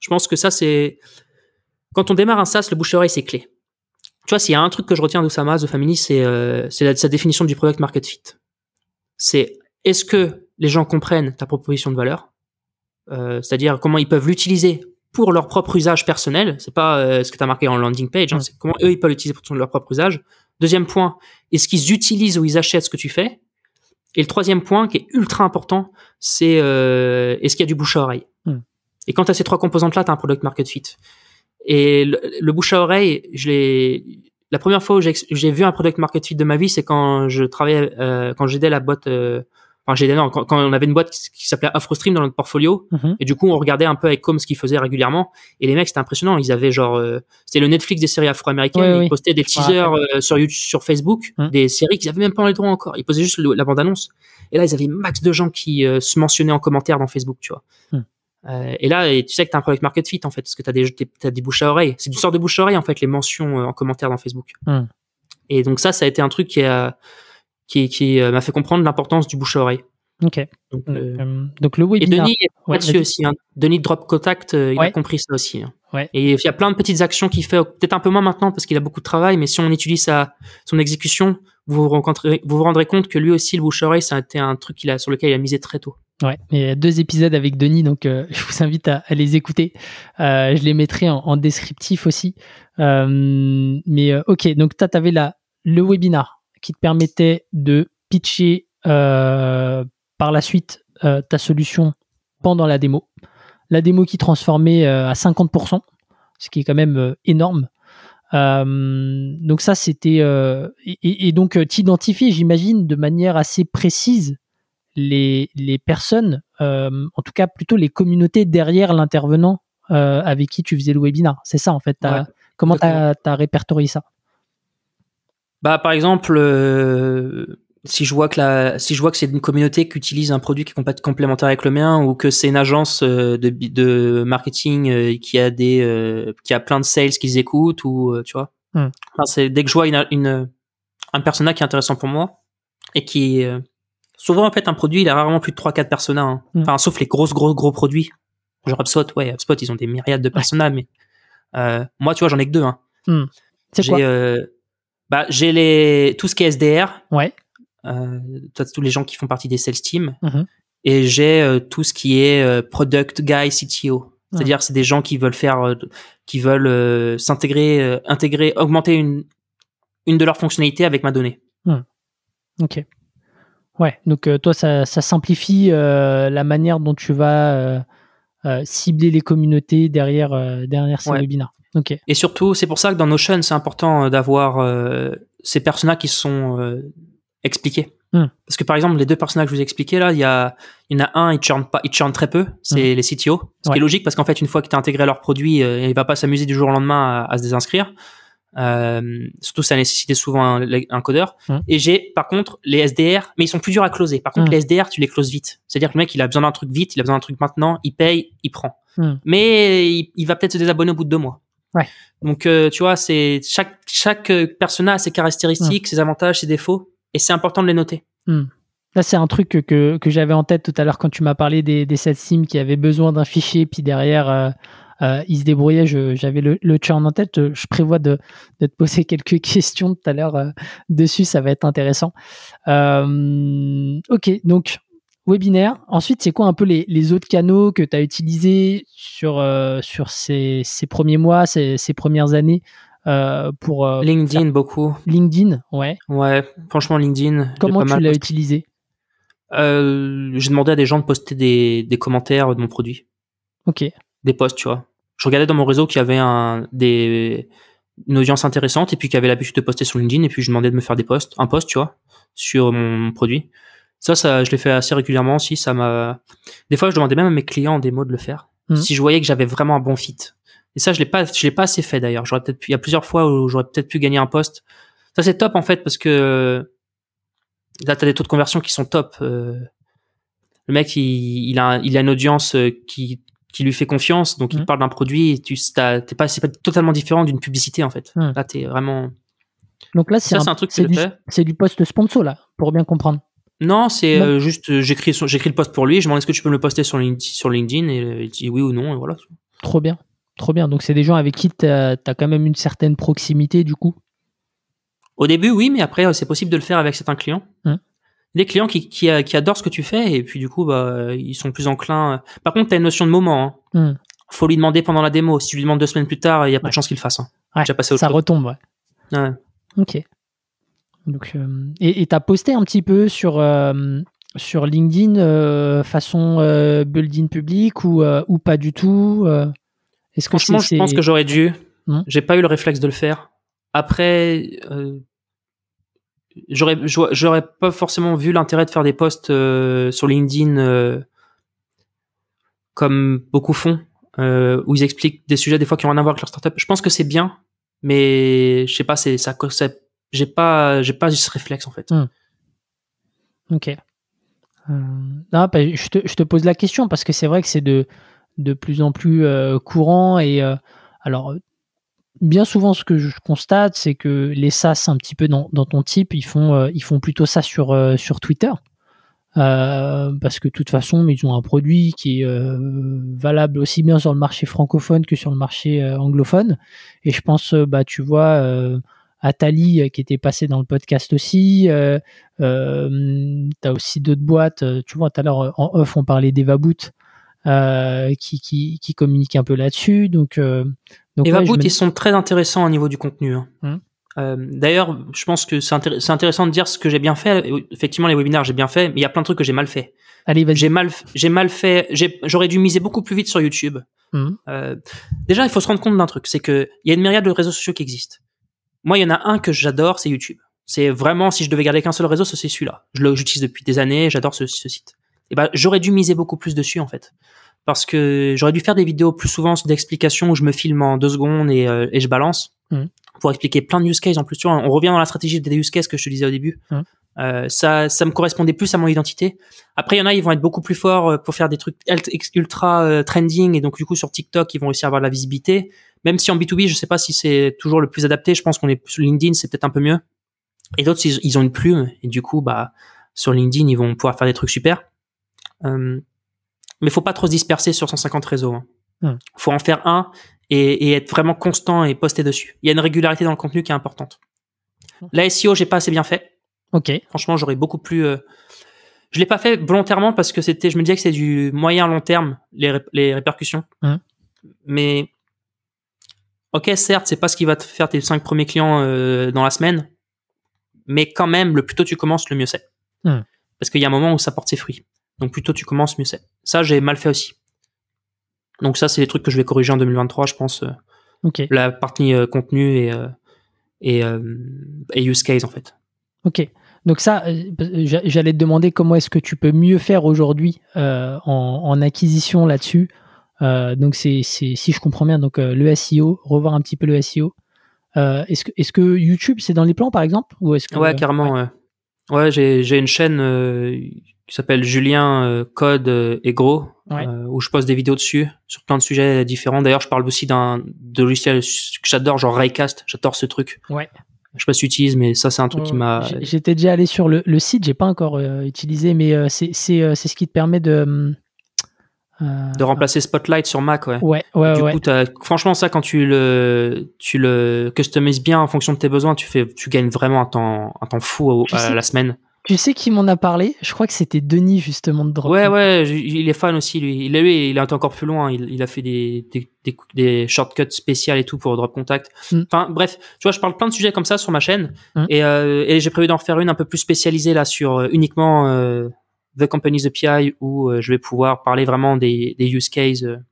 Je pense que ça, c'est... Quand on démarre un SaaS, le bouche-oreille, c'est clé. Tu vois, s'il y a un truc que je retiens d'Oussama, The Family, c'est, euh, c'est la, sa définition du product market fit. C'est, est-ce que les gens comprennent ta proposition de valeur, euh, c'est-à-dire comment ils peuvent l'utiliser pour leur propre usage personnel. C'est pas euh, ce que tu as marqué en landing page, hein, c'est comment eux, ils peuvent l'utiliser pour leur propre usage. Deuxième point, est-ce qu'ils utilisent ou ils achètent ce que tu fais? Et le troisième point, qui est ultra important, c'est euh, est-ce qu'il y a du bouche à oreille? mm. Et quand tu as ces trois composantes-là, tu as un product market fit. Et le, le bouche à oreille, je l'ai... La première fois où j'ai, j'ai vu un product market fit de ma vie, c'est quand je travaillais, euh, quand j'aidais la boîte, euh, enfin j'aidais non, quand, quand on avait une boîte qui, qui s'appelait AfroStream dans notre portfolio, mm-hmm. et du coup on regardait un peu avec Com ce qu'ils faisaient régulièrement, et les mecs c'était impressionnant, ils avaient genre, euh, c'était le Netflix des séries afro-américaines, oui, ils oui. postaient des teasers euh, sur YouTube, sur Facebook, mm. des séries qu'ils avaient même pas les droits encore, ils posaient juste le, la bande-annonce, et là ils avaient max de gens qui euh, se mentionnaient en commentaire dans Facebook, tu vois. Mm. Euh, et là, et tu sais que t'as un product market fit en fait, parce que t'as des t'as des bouches à oreille. C'est du sort de bouche à oreille en fait, les mentions euh, en commentaire dans Facebook. Mm. Et donc ça, ça a été un truc qui a qui qui euh, m'a fait comprendre l'importance du bouche à oreille. Ok. Donc, euh, euh, donc le webinaire. Et Denis est là-dessus aussi. Hein. Denis de Drop Contact, euh, il ouais. a compris ça aussi. Hein. Ouais. Et il y a plein de petites actions qu'il fait, peut-être un peu moins maintenant parce qu'il a beaucoup de travail, mais si on utilise sa son exécution, vous vous rencontrez, vous vous rendrez compte que lui aussi le bouche à oreille, ça a été un truc qu'il a sur lequel il a misé très tôt. Ouais, il y a deux épisodes avec Denis, donc euh, je vous invite à, à les écouter. Euh, je les mettrai en, en descriptif aussi. Euh, mais euh, ok, donc toi, tu avais la, le webinar qui te permettait de pitcher euh, par la suite euh, ta solution pendant la démo. La démo qui transformait euh, à cinquante pour cent, ce qui est quand même euh, énorme. Euh, donc ça, c'était... Euh, et, et donc, tu identifies, j'imagine, de manière assez précise les, les personnes, euh, en tout cas plutôt les communautés derrière l'intervenant euh, avec qui tu faisais le webinar. C'est ça en fait. T'as, ouais, comment tu as répertorié ça? Bah par exemple, euh, si je vois que la, si je vois que c'est une communauté qui utilise un produit qui est complémentaire avec le mien, ou que c'est une agence de, de marketing qui a des, euh, qui a plein de sales qu'ils écoutent, ou euh, tu vois. Hmm. Enfin, c'est dès que je vois une, une un persona qui est intéressant pour moi et qui euh, souvent, en fait, un produit, il a rarement plus de trois quatre personas. Hein. Mm. Enfin, sauf les grosses, gros, gros produits. Genre HubSpot, ouais, HubSpot, ils ont des myriades de personas, mais euh, moi, tu vois, j'en ai que deux. Hein. Mm. C'est j'ai, quoi euh, bah, j'ai les, tout ce qui est S D R. Ouais. Euh, tous les gens qui font partie des sales teams. Mm-hmm. Et j'ai euh, tout ce qui est euh, Product Guy C T O. C'est-à-dire, mm. c'est des gens qui veulent faire, euh, qui veulent euh, s'intégrer, euh, intégrer, augmenter une, une de leurs fonctionnalités avec ma donnée. Mm. Ok. Ouais, donc euh, toi, ça, ça simplifie euh, la manière dont tu vas euh, euh, cibler les communautés derrière, euh, derrière ces ouais. webinars. Okay. Et surtout, c'est pour ça que dans Notion, c'est important d'avoir euh, ces personas qui sont euh, expliqués. Mm. Parce que par exemple, les deux personas que je vous ai expliqués là, il y, a, il y en a un, il churn pas, il churn très peu, c'est mm. les C T O. Ce ouais. qui est logique parce qu'en fait, une fois que tu as intégré leur produit, euh, il va pas s'amuser du jour au lendemain à, à se désinscrire. Euh, surtout ça nécessitait souvent un, un codeur. Mmh. Et j'ai par contre les S D R, mais ils sont plus durs à closer. Par contre mmh. les S D R, tu les closes vite. C'est-à-dire que le mec il a besoin d'un truc vite, il a besoin d'un truc maintenant, il paye, il prend. Mmh. Mais il, il va peut-être se désabonner au bout de deux mois. Ouais. Donc euh, tu vois, c'est chaque chaque persona a ses caractéristiques, mmh. ses avantages, ses défauts, et c'est important de les noter. Mmh. Là, c'est un truc que, que, que j'avais en tête tout à l'heure quand tu m'as parlé des, des sales teams qui avaient besoin d'un fichier, puis derrière euh, Euh, il se débrouillait, je, j'avais le, le churn en tête. Je prévois de, de te poser quelques questions tout à l'heure euh, dessus, ça va être intéressant. Euh, ok, donc webinaire. Ensuite, c'est quoi un peu les, les autres canaux que tu as utilisés sur, euh, sur ces, ces premiers mois, ces, ces premières années euh, pour euh, LinkedIn, faire... beaucoup. LinkedIn, ouais. Ouais, franchement, LinkedIn. Comment tu l'as posté. utilisé euh, J'ai demandé à des gens de poster des, des commentaires de mon produit. Ok. Des posts, tu vois. Je regardais dans mon réseau qu'il y avait un, des, une audience intéressante et puis qu'il y avait l'habitude de poster sur LinkedIn et puis je demandais de me faire des posts, un post, tu vois, sur mon, mon produit. Ça, ça, je l'ai fait assez régulièrement aussi. Ça m'a, des fois, je demandais même à mes clients en démo de le faire. Mmh. Si je voyais que j'avais vraiment un bon fit. Et ça, je l'ai pas, je l'ai pas assez fait d'ailleurs. J'aurais peut-être pu, il y a plusieurs fois où j'aurais peut-être pu gagner un post. Ça, c'est top en fait parce que là, t'as des taux de conversion qui sont top. Euh, le mec, il, il a, il a une audience qui, qui lui fait confiance, donc mmh. il parle d'un produit, et tu t'es pas, c'est pas totalement différent d'une publicité en fait. Mmh. Là, t'es vraiment. Donc là, c'est, ça, un, c'est un truc c'est, que du, je fais. c'est du post sponsor là, pour bien comprendre. Non, c'est euh, juste, euh, j'écris, j'écris le post pour lui, je me demande est-ce que tu peux me le poster sur LinkedIn, sur LinkedIn et il dit oui ou non, et voilà. Trop bien, trop bien. Donc c'est des gens avec qui tu as quand même une certaine proximité du coup. Au début, oui, mais après, c'est possible de le faire avec certains clients. Hum. Des clients qui, qui, qui adorent ce que tu fais et puis du coup, bah, ils sont plus enclins. Par contre, tu as une notion de moment. Hein. Hum. Faut lui demander pendant la démo. Si tu lui demandes deux semaines plus tard, il y a peu Ouais. de chances qu'il le fasse. Hein. Ouais, Déjà passé à autre ça chose. retombe, ouais. Ouais. Ok. Donc, euh, et tu as posté un petit peu sur, euh, sur LinkedIn euh, façon euh, building public ou, euh, ou pas du tout euh, est-ce que Franchement, c'est, je pense c'est... que j'aurais dû. Hum. J'ai pas eu le réflexe de le faire. Après, euh, j'aurais, j'aurais pas forcément vu l'intérêt de faire des posts euh, sur LinkedIn euh, comme beaucoup font, euh, où ils expliquent des sujets des fois qui ont rien à voir avec leur startup. Je pense que c'est bien, mais je sais pas, c'est ça, ça j'ai pas, j'ai pas eu ce réflexe en fait. Hum. Ok. Euh, non, bah, je, te, je te pose la question parce que c'est vrai que c'est de, de plus en plus euh, courant et euh, alors bien souvent ce que je constate c'est que les SaaS un petit peu dans, dans ton type ils font, euh, ils font plutôt ça sur, euh, sur Twitter. Euh, parce que de toute façon, ils ont un produit qui est euh, valable aussi bien sur le marché francophone que sur le marché euh, anglophone. Et je pense, euh, bah, tu vois, euh, Atali euh, qui était passé dans le podcast aussi. Euh, euh, t'as aussi d'autres boîtes. euh, Tu vois, tout à l'heure en off, on parlait d'Evaboot euh, qui, qui, qui communique un peu là-dessus. Donc, euh, donc Evaboot, ouais, me... ils sont très intéressants au niveau du contenu. Hein. Hum. Euh, d'ailleurs, je pense que c'est, intér- c'est intéressant de dire ce que j'ai bien fait. Effectivement, les webinaires, j'ai bien fait, mais il y a plein de trucs que j'ai mal fait. Allez, vas-y. J'ai mal, j'ai mal fait. J'ai, j'aurais dû miser beaucoup plus vite sur YouTube. Hum. Euh, déjà, il faut se rendre compte d'un truc, c'est que il y a une myriade de réseaux sociaux qui existent. Moi, il y en a un que j'adore, c'est YouTube. C'est vraiment, si je devais garder qu'un seul réseau, c'est celui-là. Je le, j'utilise depuis des années, j'adore ce, ce site. Et ben, j'aurais dû miser beaucoup plus dessus en fait, parce que j'aurais dû faire des vidéos plus souvent d'explications où je me filme en deux secondes et, euh, et je balance. Mmh. Pour expliquer plein de use cases en plus. Tu vois, on revient dans la stratégie des use cases que je te disais au début. Mmh. Euh, ça, ça me correspondait plus à mon identité. Après, il y en a, ils vont être beaucoup plus forts pour faire des trucs ultra euh, trending et donc du coup sur TikTok, ils vont aussi avoir de la visibilité. Même si en B deux B, je sais pas si c'est toujours le plus adapté. Je pense qu'on est sur LinkedIn, c'est peut-être un peu mieux. Et d'autres, ils, ils ont une plume et du coup, bah sur LinkedIn, ils vont pouvoir faire des trucs super. Euh, mais faut pas trop se disperser sur cent cinquante réseaux. Hein. Mmh. Faut en faire un. Et, et être vraiment constant et poster dessus. Il y a une régularité dans le contenu qui est importante. La S E O, j'ai pas assez bien fait. Ok. Franchement, j'aurais beaucoup plus. Euh... Je l'ai pas fait volontairement parce que c'était. Je me disais que c'était du moyen long terme les, ré... les répercussions. Mmh. Mais ok, certes, c'est pas ce qui va te faire tes cinq premiers clients euh, dans la semaine, mais quand même, le plus tôt tu commences, le mieux c'est. Mmh. Parce qu'il y a un moment où ça porte ses fruits. Donc plus tôt tu commences, mieux c'est. Ça, j'ai mal fait aussi. Donc ça, c'est les trucs que je vais corriger en deux mille vingt-trois, je pense. Euh, okay. La partie euh, contenu et, euh, et, euh, et use case, en fait. Ok. Donc ça, euh, j'allais te demander comment est-ce que tu peux mieux faire aujourd'hui euh, en, en acquisition là-dessus. Euh, donc c'est, c'est, si je comprends bien, donc euh, le S E O, revoir un petit peu le S E O. Euh, est-ce que, est-ce que YouTube, c'est dans les plans, par exemple, ou est-ce que, Ouais, carrément, ouais. Ouais, ouais j'ai, j'ai une chaîne euh, qui s'appelle Julien euh, Code euh, et Gros, ouais. euh, où je poste des vidéos dessus, sur plein de sujets différents. D'ailleurs, je parle aussi d'un de logiciel que j'adore, genre Raycast, j'adore ce truc. Ouais. Je sais pas si tu utilises, mais ça, c'est un truc oh, qui m'a... J'étais déjà allé sur le, le site, j'ai pas encore euh, utilisé, mais euh, c'est, c'est, euh, c'est ce qui te permet de... Euh, de remplacer Spotlight sur Mac, ouais. Ouais, ouais, du ouais. coup, t'as, franchement, ça, quand tu le, tu le customises bien en fonction de tes besoins, tu fais, tu gagnes vraiment un temps, un temps fou au, à sais, la semaine. Tu sais qui m'en a parlé? Je crois que c'était Denis, justement, de Drop. Ouais, ouais, il est fan aussi, lui. Il, lui, il est encore plus loin. Il, il a fait des, des, des, des shortcuts spéciales et tout pour Drop Contact. Mm. Enfin, bref, tu vois, je parle plein de sujets comme ça sur ma chaîne. Mm. Et, euh, et j'ai prévu d'en refaire une un peu plus spécialisée, là, sur euh, uniquement, euh, The Company's A P I, où euh, je vais pouvoir parler vraiment des, des use cases euh,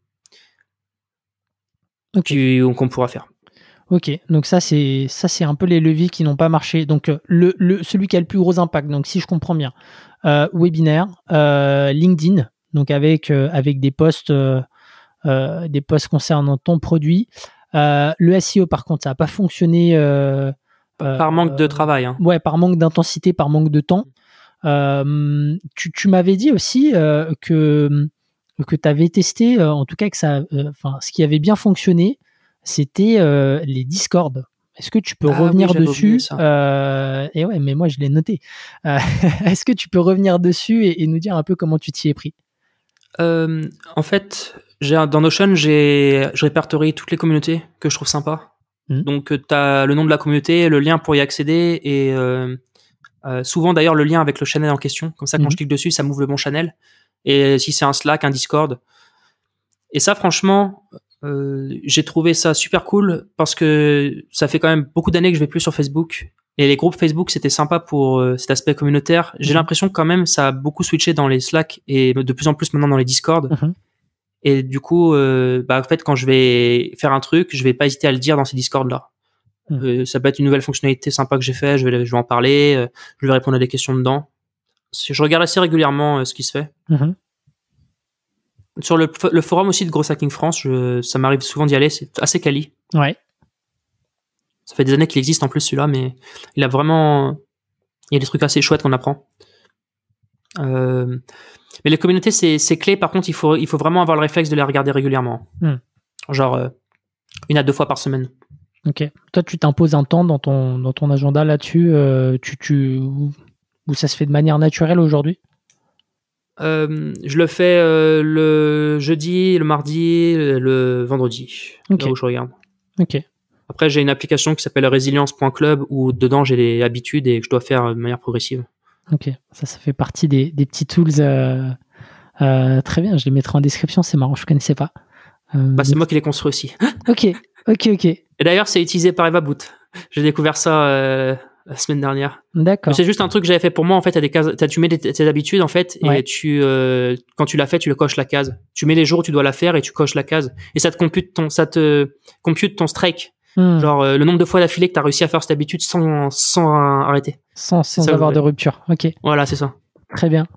okay. qu'on pourra faire. Ok, donc ça c'est ça c'est un peu les leviers qui n'ont pas marché. Donc le, le celui qui a le plus gros impact. Donc si je comprends bien, euh, webinaire, euh, LinkedIn, donc avec euh, avec des posts euh, euh, des posts concernant ton produit. Euh, le S E O par contre ça n'a pas fonctionné. Euh, par euh, manque de travail. Hein. Ouais, par manque d'intensité, par manque de temps. Euh, tu, tu m'avais dit aussi euh, que, que tu avais testé, euh, en tout cas que ça, enfin, euh, ce qui avait bien fonctionné, c'était euh, les Discord. Est-ce que tu peux ah, revenir oui, dessus euh, Et ouais, mais moi je l'ai noté. Euh, est-ce que tu peux revenir dessus et, et nous dire un peu comment tu t'y es pris? euh, En fait, j'ai dans Notion, j'ai je répertorie toutes les communautés que je trouve sympas. Mmh. Donc tu as le nom de la communauté, le lien pour y accéder et euh, euh, souvent d'ailleurs le lien avec le channel en question. Comme ça, quand mmh. je clique dessus, ça m'ouvre le bon channel. Et si c'est un Slack, un Discord. Et ça, franchement, euh, j'ai trouvé ça super cool parce que ça fait quand même beaucoup d'années que je vais plus sur Facebook. Et les groupes Facebook, c'était sympa pour euh, cet aspect communautaire. J'ai mmh. l'impression que quand même, ça a beaucoup switché dans les Slack et de plus en plus maintenant dans les Discord. Mmh. Et du coup, euh, bah, en fait, quand je vais faire un truc, je vais pas hésiter à le dire dans ces Discords-là. Mmh. Euh, ça peut être une nouvelle fonctionnalité sympa que j'ai fait, je vais, je vais en parler, euh, je vais répondre à des questions dedans. Je regarde assez régulièrement euh, ce qui se fait. Mmh. Sur le, le forum aussi de Growth Hacking France, je, ça m'arrive souvent d'y aller, c'est assez quali. Ouais. Ça fait des années qu'il existe en plus celui-là, mais il a vraiment, il y a des trucs assez chouettes qu'on apprend. Euh, mais les communautés, c'est, c'est clé. Par contre, il faut, il faut vraiment avoir le réflexe de les regarder régulièrement. Mm. Genre euh, une à deux fois par semaine. Ok. Toi, tu t'imposes un temps dans ton, dans ton agenda là-dessus, euh, tu, tu, ou, ou ça se fait de manière naturelle aujourd'hui? Euh, je le fais euh, le jeudi, le mardi, le vendredi, okay. Là où je regarde. Ok. Après, j'ai une application qui s'appelle résilience point club où dedans j'ai les habitudes et que je dois faire de manière progressive. Ok, ça, ça fait partie des, des petits tools. Euh, euh, très bien, je les mettrai en description, c'est marrant, je ne connaissais pas. Euh, bah, c'est moi qui l'ai construit aussi. Ok, ok, ok. Et d'ailleurs, c'est utilisé par Eva Boot. J'ai découvert ça euh, la semaine dernière. D'accord. Mais c'est juste un truc que j'avais fait pour moi. En fait, t'as des cases, t'as, tu mets des, tes habitudes en fait, ouais. Et tu, euh, quand tu l'as fait, tu le coches la case. Tu mets les jours où tu dois la faire et tu coches la case. Et ça te compute ton, ça te compute ton strike. Hmm. Genre euh, le nombre de fois d'affilée que t'as réussi à faire cette habitude sans, sans euh, arrêter. Sans, sans avoir de rupture. Ok. Voilà, c'est ça. Très bien.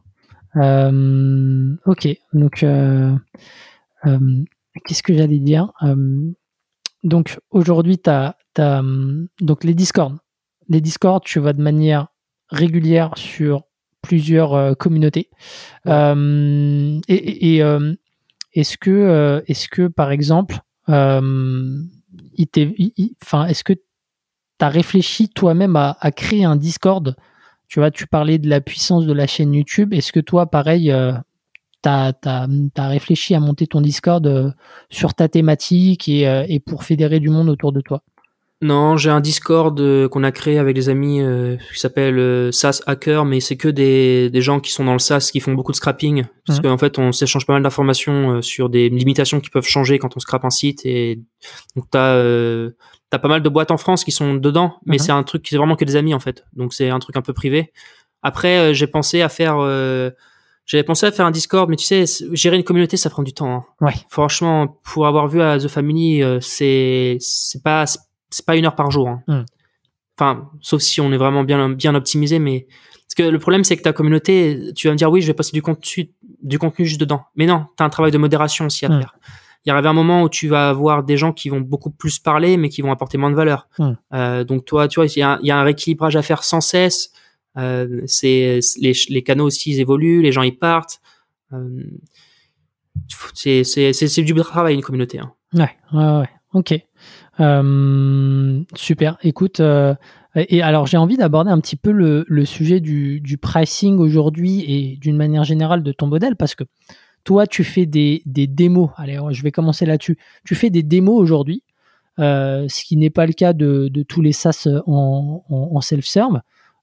Euh, ok. Donc, euh, euh, qu'est-ce que j'allais dire euh, Donc aujourd'hui, t'as, t'as donc les Discord. Les Discord, tu vas de manière régulière sur plusieurs euh, communautés. Ouais. Euh, et et, et euh, est-ce que, euh, est-ce que par exemple, euh, il t'est, il, enfin, est-ce que tu as réfléchi toi-même à, à créer un Discord? Tu vois, tu parlais de la puissance de la chaîne YouTube. Est-ce que toi, pareil, euh, tu as réfléchi à monter ton Discord euh, sur ta thématique et, euh, et pour fédérer du monde autour de toi? Non, j'ai un Discord euh, qu'on a créé avec des amis euh, qui s'appelle euh, SaaS Hacker, mais c'est que des, des gens qui sont dans le SaaS, qui font beaucoup de scrapping, parce mmh. qu'en fait, on s'échange pas mal d'informations euh, sur des limitations qui peuvent changer quand on scrape un site. Et donc, t'as euh, t'as pas mal de boîtes en France qui sont dedans, mais mmh. c'est un truc qui est vraiment que des amis en fait. Donc, c'est un truc un peu privé. Après, euh, j'ai pensé à faire euh, j'avais pensé à faire un Discord, mais tu sais, gérer une communauté, ça prend du temps. Hein. Ouais. Franchement, pour avoir vu à The Family, euh, c'est c'est pas c'est pas une heure par jour. Hein. Mm. Enfin, sauf si on est vraiment bien bien optimisé, mais parce que le problème c'est que ta communauté, tu vas me dire oui, je vais passer du contenu du contenu juste dedans. Mais non, t'as un travail de modération aussi à mm. faire. Il y arrive un moment où tu vas avoir des gens qui vont beaucoup plus parler, mais qui vont apporter moins de valeur. Mm. Euh, donc toi, tu vois, il y a un, il y a un rééquilibrage à faire sans cesse. Euh, c'est les, les canaux aussi ils évoluent, les gens ils partent. Euh, c'est c'est c'est c'est du travail une communauté. Hein. Ouais, ouais, ouais. Ok. Euh, super. Écoute, euh, et alors j'ai envie d'aborder un petit peu le, le sujet du, du pricing aujourd'hui et d'une manière générale de ton modèle, parce que toi, tu fais des, des démos. Allez, je vais commencer là-dessus. Tu fais des démos aujourd'hui, euh, ce qui n'est pas le cas de, de tous les SaaS en, en, en self-serve.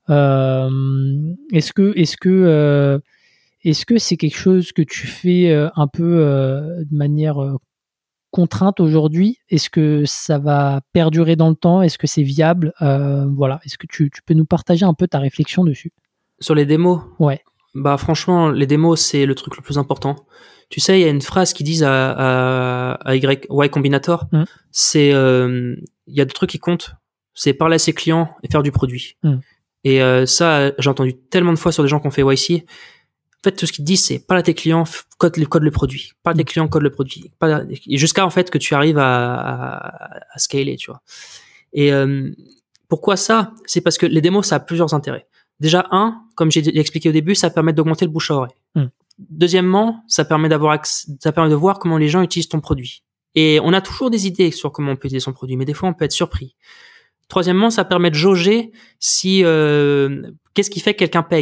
Euh, est-ce que, est-ce que, euh, est-ce que c'est quelque chose que tu fais euh, un peu euh, de manière euh, contrainte aujourd'hui? Est-ce que ça va perdurer dans le temps? Est-ce que c'est viable? euh, Voilà. Est-ce que tu, tu peux nous partager un peu ta réflexion dessus? Sur les démos? Ouais. Bah franchement, les démos c'est le truc le plus important. Tu sais, il y a une phrase qui disent à, à, à Y, Y Combinator, mmh. c'est il euh, y a des trucs qui comptent, c'est parler à ses clients et faire du produit. Mmh. Et euh, ça, j'ai entendu tellement de fois sur des gens qui ont fait Y C. En fait, tout ce qu'ils te disent, c'est parle à tes clients, code le, code le produit. Parle à tes clients, code le produit. Et jusqu'à en fait que tu arrives à, à, à scaler, tu vois. Et euh, pourquoi ça? C'est parce que les démos, ça a plusieurs intérêts. Déjà, un, comme j'ai expliqué au début, ça permet d'augmenter le bouche à oreille. Mm. Deuxièmement, ça permet d'avoir accès, ça permet de voir comment les gens utilisent ton produit. Et on a toujours des idées sur comment on peut utiliser son produit, mais des fois, on peut être surpris. Troisièmement, ça permet de jauger si euh, qu'est-ce qui fait que quelqu'un paye.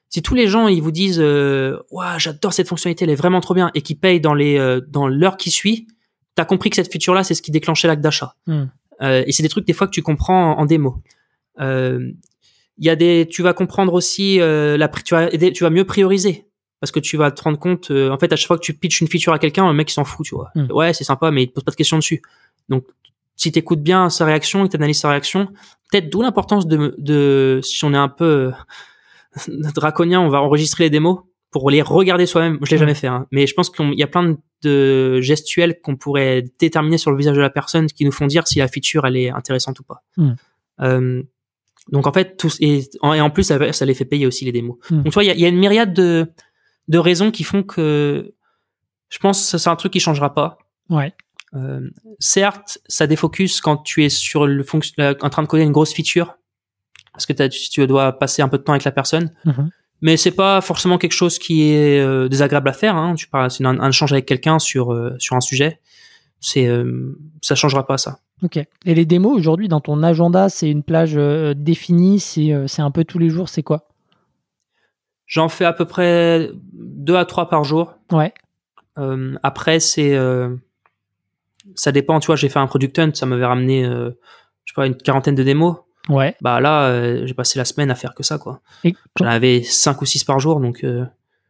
Si tous les gens ils vous disent euh, waouh, j'adore cette fonctionnalité, elle est vraiment trop bien, et qui payent dans les euh, dans l'heure qui suit, t'as compris que cette feature là c'est ce qui déclenchait l'acte d'achat. Mm. Euh, et c'est des trucs des fois que tu comprends en, en démo. Il euh, y a des, tu vas comprendre aussi euh, la, tu vas tu vas mieux prioriser parce que tu vas te rendre compte. Euh, en fait, à chaque fois que tu pitches une feature à quelqu'un, le mec il s'en fout, tu vois. Mm. Ouais, c'est sympa, mais il te pose pas de questions dessus. Donc si t'écoutes bien sa réaction et t'analyses sa réaction, peut-être d'où l'importance de de si on est un peu draconien, on va enregistrer les démos pour les regarder soi-même. Je l'ai mmh. jamais fait, hein. Mais je pense qu'il y a plein de gestuels qu'on pourrait déterminer sur le visage de la personne qui nous font dire si la feature elle est intéressante ou pas. Mmh. Euh, donc en fait, tout, et, et en plus ça, ça les fait payer aussi les démos. Mmh. Donc tu vois, il y a, il y a une myriade de de raisons qui font que je pense que c'est un truc qui changera pas. Ouais. Euh, certes, ça défocus quand tu es sur le fonction, en train de coder une grosse feature. Parce que t'as, tu dois passer un peu de temps avec la personne, mmh. mais c'est pas forcément quelque chose qui est euh, désagréable à faire. Hein. Tu parles, c'est un, un échange avec quelqu'un sur euh, sur un sujet. C'est euh, ça changera pas ça. Ok. Et les démos aujourd'hui dans ton agenda, c'est une plage euh, définie, c'est euh, c'est un peu tous les jours, c'est quoi? J'en fais à peu près deux à trois par jour. Ouais. Euh, après c'est euh, ça dépend. Tu vois, j'ai fait un product hunt, ça m'avait ramené euh, je sais pas une quarantaine de démos. Ouais. Bah là, euh, j'ai passé la semaine à faire que ça, quoi. Et J'en avais cinq ou six par jour, donc euh,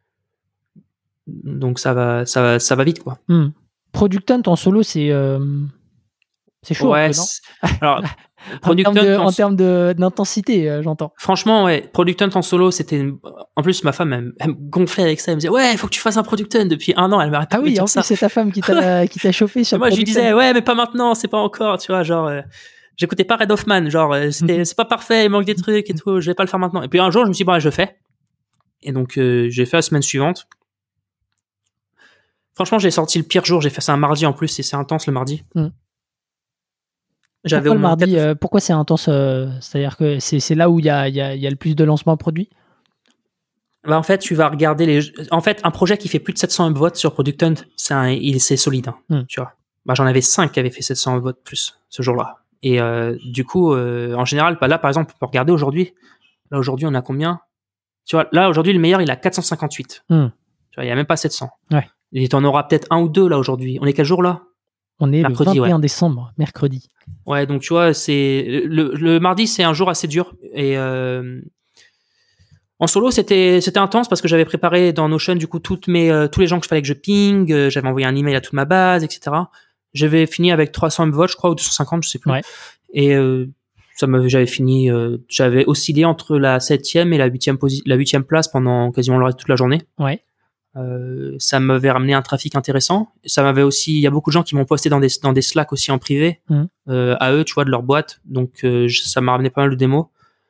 donc ça va, ça va, ça va vite, quoi. Hmm. Product Hunt en solo, c'est euh, c'est chaud, ouais, un peu, non? Alors, Product en termes de, en... en termes de d'intensité, euh, j'entends. Franchement, ouais, Product Hunt en solo, c'était. Une... En plus, ma femme, elle, elle me gonflait avec ça. Elle me disait, ouais, il faut que tu fasses un Product Hunt. Depuis un an, elle m'arrête ah de oui, me dire en ça. plus, c'est ta femme qui t'a qui t'a chauffé sur. Moi, je lui disais, ouais, mais pas maintenant, c'est pas encore, tu vois, genre. Euh... J'écoutais pas Red Hoffman, genre c'était, c'est pas parfait, il manque des trucs et tout, je vais pas le faire maintenant. Et puis un jour, je me suis dit bon, allez, je le fais. Et donc euh, j'ai fait la semaine suivante. Franchement, j'ai sorti le pire jour, j'ai fait ça un mardi en plus, et c'est intense le mardi. Mm. J'avais pourquoi le mardi euh, Pourquoi c'est intense euh, c'est-à-dire que c'est c'est là où il y a il y a il y a le plus de lancements produits. Bah en fait, tu vas regarder les. En fait, un projet qui fait plus de sept cents upvotes sur Product Hunt, c'est un... il c'est solide, hein, mm. tu vois. Bah j'en avais cinq qui avaient fait sept cents upvotes plus ce jour-là. Et euh, du coup, euh, en général, bah là, par exemple, on peut regarder aujourd'hui. Là, aujourd'hui, on a combien? Tu vois, là, aujourd'hui, le meilleur, il a quatre cent cinquante-huit. Mm. Tu vois, il y a même pas sept cents. Ouais. Et t'en auras peut-être un ou deux, là, aujourd'hui. On est quel jour, là? On est mercredi, le vingt et un ouais. décembre, mercredi. Ouais, donc, tu vois, c'est, le, le mardi, c'est un jour assez dur. Et, euh, en solo, c'était, c'était intense parce que j'avais préparé dans Notion, du coup, toutes mes, euh, tous les gens que je fallait que je ping, euh, j'avais envoyé un email à toute ma base, et cetera. J'avais fini avec trois cents upvotes, je crois, ou deux cent cinquante, je sais plus. Ouais. Et euh, ça m'avait, j'avais fini, euh, j'avais oscillé entre la septième et la huitième posi- la huitième place pendant quasiment toute la journée. Ouais. Euh, ça m'avait ramené un trafic intéressant. Ça m'avait aussi, il y a beaucoup de gens qui m'ont posté dans des dans des Slack aussi en privé, mmh. euh, à eux, tu vois, de leur boîte. Donc euh, ça m'a ramené pas mal de démos.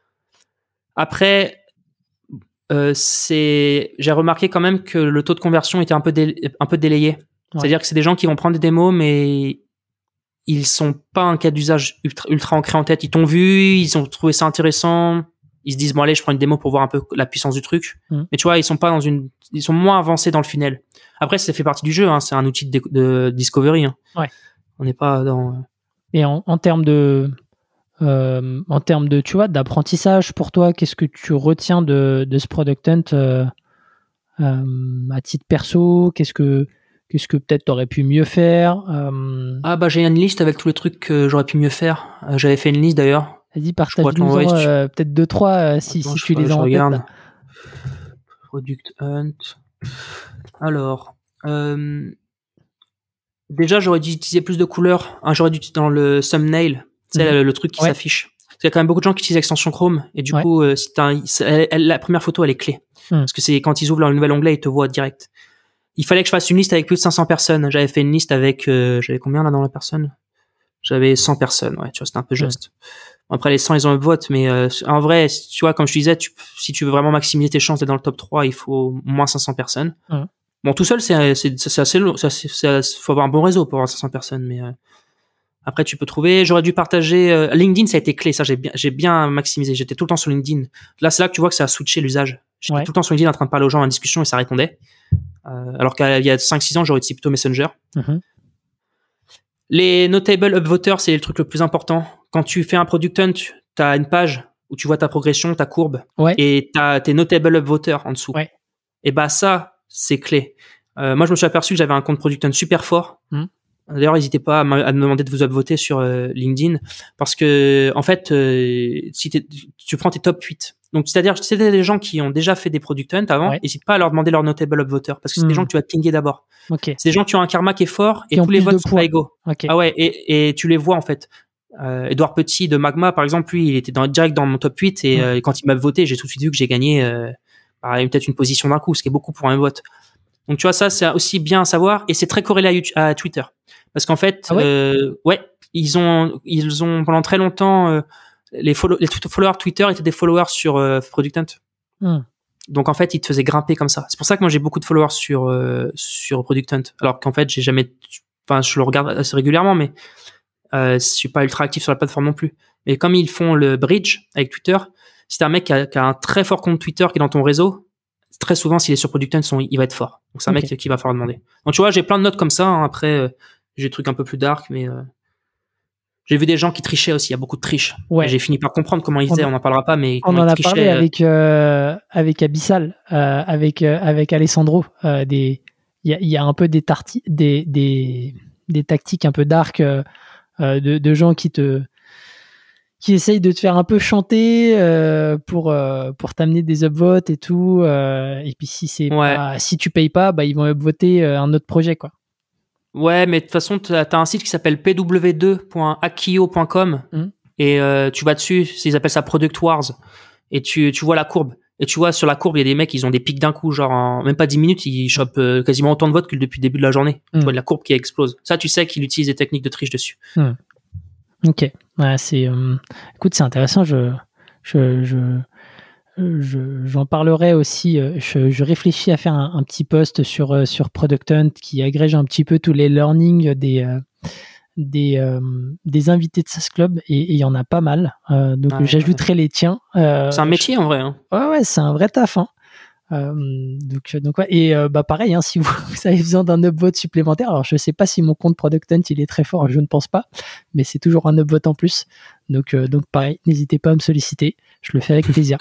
Après, euh, c'est, j'ai remarqué quand même que le taux de conversion était un peu dé, un peu délayé. Ouais. C'est-à-dire que c'est des gens qui vont prendre des démos, mais ils sont pas un cas d'usage ultra, ultra ancré en tête. Ils t'ont vu, ils ont trouvé ça intéressant. Ils se disent, bon, allez, je prends une démo pour voir un peu la puissance du truc. Mmh. Mais tu vois, ils sont pas dans une, ils sont moins avancés dans le funnel. Après, ça fait partie du jeu, hein. C'est un outil de, de discovery, hein. Ouais. On n'est pas dans. Et en, en termes de, euh, en termes de, tu vois, d'apprentissage pour toi, qu'est-ce que tu retiens de, de ce Product Hunt, euh, euh, à titre perso? Qu'est-ce que, Qu'est-ce que peut-être t'aurais pu mieux faire? euh... Ah bah j'ai une liste avec tous les trucs que j'aurais pu mieux faire. Euh, j'avais fait une liste d'ailleurs. Vas-y, partage-nous euh, tu... peut-être deux trois euh, si, Attends, si tu les as en regarde. Tête. Product Hunt. Alors, euh... déjà j'aurais dû utiliser plus de couleurs. Hein, j'aurais dû dans le thumbnail, c'est mm-hmm. le, le truc qui ouais. s'affiche. Parce qu'il y a quand même beaucoup de gens qui utilisent l'extension Chrome et du ouais. coup, euh, si t'as un... elle, elle, la première photo elle est clé mm. parce que c'est quand ils ouvrent leur nouvel onglet, ils te voient direct. Il fallait que je fasse une liste avec plus de cinq cents personnes. J'avais fait une liste avec, euh, j'avais combien là dans la personne? J'avais cent personnes, ouais, tu vois, c'était un peu juste. Mmh. Après, les cent, ils ont un vote, mais euh, en vrai, tu vois, comme je te disais, tu, si tu veux vraiment maximiser tes chances d'être dans le top trois, il faut au moins cinq cents personnes. Mmh. Bon, tout seul, c'est, c'est, c'est assez long, c'est, c'est, c'est, faut avoir un bon réseau pour avoir cinq cents personnes, mais euh, après, tu peux trouver. J'aurais dû partager, euh, LinkedIn, ça a été clé, ça, j'ai bien, j'ai bien maximisé. J'étais tout le temps sur LinkedIn. Là, c'est là que tu vois que ça a switché l'usage. J'étais ouais. tout le temps sur LinkedIn en train de parler aux gens en discussion et ça répondait. Euh, alors qu'il y a cinq six ans, j'aurais utilisé plutôt Messenger. Mm-hmm. Les notable upvoters, c'est le truc le plus important. Quand tu fais un product hunt, tu as une page où tu vois ta progression, ta courbe, ouais. et t'as tes notable upvoters en dessous. Ouais. Et bah ça, c'est clé. Euh, moi, je me suis aperçu que j'avais un compte Product Hunt super fort. Mmh. D'ailleurs, n'hésitez pas à, m- à me demander de vous upvoter sur euh, LinkedIn, parce que en fait, euh, si tu prends tes top huit. Donc, c'est-à-dire, si c'est des gens qui ont déjà fait des Product Hunt avant, Ouais. n'hésite pas à leur demander leur notable upvoter, parce que c'est Mmh. des gens que tu vas pinguer d'abord. Ok. C'est des gens qui ont un karma qui est fort et Qui ont tous les plus votes de sont poids. pas égaux. Ok. Ah ouais, et, et tu les vois en fait. Euh, Edouard Petit de Magma, par exemple, lui, il était dans, direct dans mon top huit et Mmh. euh, quand il m'a voté, j'ai tout de suite vu que j'ai gagné euh, par peut-être une position d'un coup, ce qui est beaucoup pour un vote. Donc tu vois, ça c'est aussi bien à savoir et c'est très corrélé à, YouTube, à Twitter, parce qu'en fait, Ah ouais, euh, ouais, ils ont ils ont pendant très longtemps euh, les, follow, les followers Twitter étaient des followers sur euh, Product Hunt. mmh. Donc en fait, ils te faisaient grimper comme ça. C'est pour ça que moi j'ai beaucoup de followers sur euh, sur Product Hunt, alors qu'en fait j'ai jamais, enfin je le regarde assez régulièrement, mais euh, je suis pas ultra actif sur la plateforme non plus. Mais comme ils font le bridge avec Twitter, si t'as un mec qui a, qui a un très fort compte Twitter qui est dans ton réseau, très souvent s'il est sur Product Hunt, son, il va être fort. Donc c'est un Ok. mec qui va falloir demander. Donc tu vois, j'ai plein de notes comme ça. Hein. Après, euh, j'ai des trucs un peu plus dark, mais euh, j'ai vu des gens qui trichaient aussi. Il y a beaucoup de triches. Ouais. Et j'ai fini par comprendre comment ils On- faisaient. On n'en parlera pas, mais On comment en ils a trichaient. parlé euh, avec euh, avec Abyssal, euh, avec euh, avec Alessandro. euh, des, il y a, il y a un peu des tarti- des des des tactiques un peu dark euh, euh, de, de gens qui te qui essayent de te faire un peu chanter euh, pour euh, pour t'amener des upvotes et tout. euh, et puis si c'est Ouais. pas, si tu payes pas, bah ils vont upvoter euh, un autre projet quoi. Ouais, mais de toute façon, t'as as un site qui s'appelle p w deux point akio point com Mm. et euh, tu vas dessus, ils appellent ça Product Wars, et tu, tu vois la courbe. Et tu vois, sur la courbe, il y a des mecs, ils ont des pics d'un coup, genre en même pas dix minutes, ils chopent euh, quasiment autant de votes que depuis le début de la journée. Mm. Tu vois de la courbe qui explose. Ça, tu sais qu'il utilise des techniques de triche dessus. Mm. Ok, ouais, c'est, euh, écoute, c'est intéressant. Je, je, je, je- j'en parlerai aussi. euh, Je, je réfléchis à faire un, un petit post sur euh, sur Product Hunt qui agrège un petit peu tous les learnings des euh, des euh, des invités de SaaS Club et et il y en a pas mal. Euh, donc Ouais, j'ajouterai les tiens. Euh, C'est un métier en vrai. Hein. je- Ouais, ouais, c'est un vrai taf. Hein. Euh, donc, donc ouais. Et euh, bah pareil, hein, si vous, vous avez besoin d'un upvote supplémentaire, alors je sais pas si mon compte Product Hunt il est très fort, je ne pense pas, mais c'est toujours un upvote en plus. Donc, euh, donc pareil, n'hésitez pas à me solliciter, je le fais avec plaisir.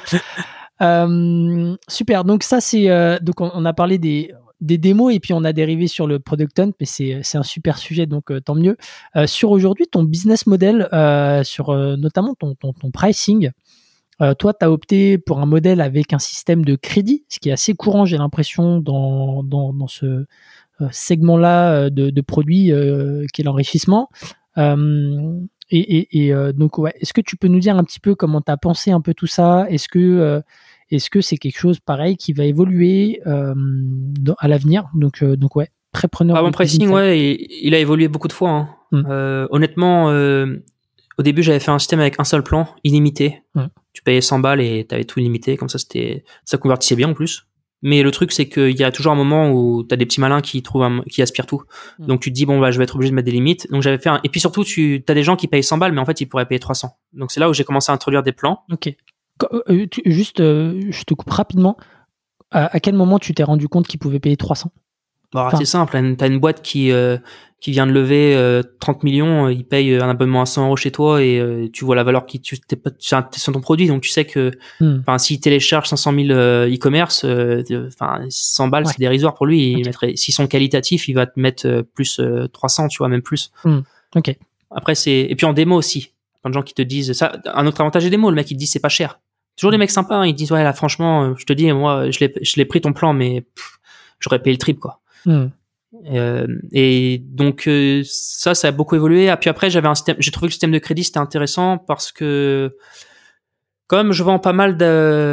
euh, super. Donc ça c'est euh, donc on, on a parlé des des démos et puis on a dérivé sur le Product Hunt, mais c'est c'est un super sujet, donc euh, tant mieux. Euh, sur aujourd'hui ton business model, euh, sur euh, notamment ton, ton ton pricing. Euh, toi, tu as opté pour un modèle avec un système de crédit, ce qui est assez courant, j'ai l'impression, dans, dans, dans ce euh, segment-là euh, de, de produits euh, qui est l'enrichissement. Euh, et et, et euh, donc, ouais, est-ce que tu peux nous dire un petit peu comment tu as pensé un peu tout ça? Est-ce que euh, est-ce que c'est quelque chose pareil qui va évoluer euh, dans- à l'avenir? Donc, euh, donc ouais, très preneur Ah, de mon tes pricing, insights. ouais, il, il a évolué beaucoup de fois. Hein. Mm. Euh, honnêtement, euh, au début, j'avais fait un système avec un seul plan, illimité. Mm. Tu payais cent balles et t'avais tout illimité. Comme ça, c'était, ça convertissait bien en plus. Mais le truc, c'est qu'il y a toujours un moment où t'as des petits malins qui trouvent un, qui aspirent tout. Mm. Donc tu te dis, bon, bah, je vais être obligé de mettre des limites. Donc j'avais fait un, et puis surtout, tu, t'as des gens qui payent cent balles, mais en fait, ils pourraient payer trois cents. Donc c'est là où j'ai commencé à introduire des plans. Ok. Qu- euh, tu- juste, euh, je te coupe rapidement. À, à quel moment tu t'es rendu compte qu'ils pouvaient payer trois cents? Bon, Enfin- c'est simple, hein. T'as une boîte qui euh, qui vient de lever euh, trente millions, euh, il paye un abonnement à cent euros chez toi et euh, tu vois la valeur qui tu t'es pas c'est un- t'es sur ton produit, donc tu sais que Hmm. enfin s'il télécharge cinq cent mille euh, e-commerce, euh, enfin cent balles Ouais. c'est dérisoire pour lui. Il Ok. mettrait, s'ils sont qualitatifs, il va te mettre euh, plus euh, trois cents, tu vois, même plus. Ok. Après c'est et puis en démo aussi, plein de gens qui te disent ça. Un autre avantage des démos, le mec il te dit c'est pas cher. Toujours des mecs sympas, hein, ils te disent ouais là franchement, euh, je te dis moi je l'ai je l'ai pris ton plan, mais pff, j'aurais payé le triple quoi. Hmm. Euh, et donc euh, ça, ça a beaucoup évolué. Et puis après, j'avais un système. J'ai trouvé que le système de crédit c'était intéressant parce que comme je vends pas mal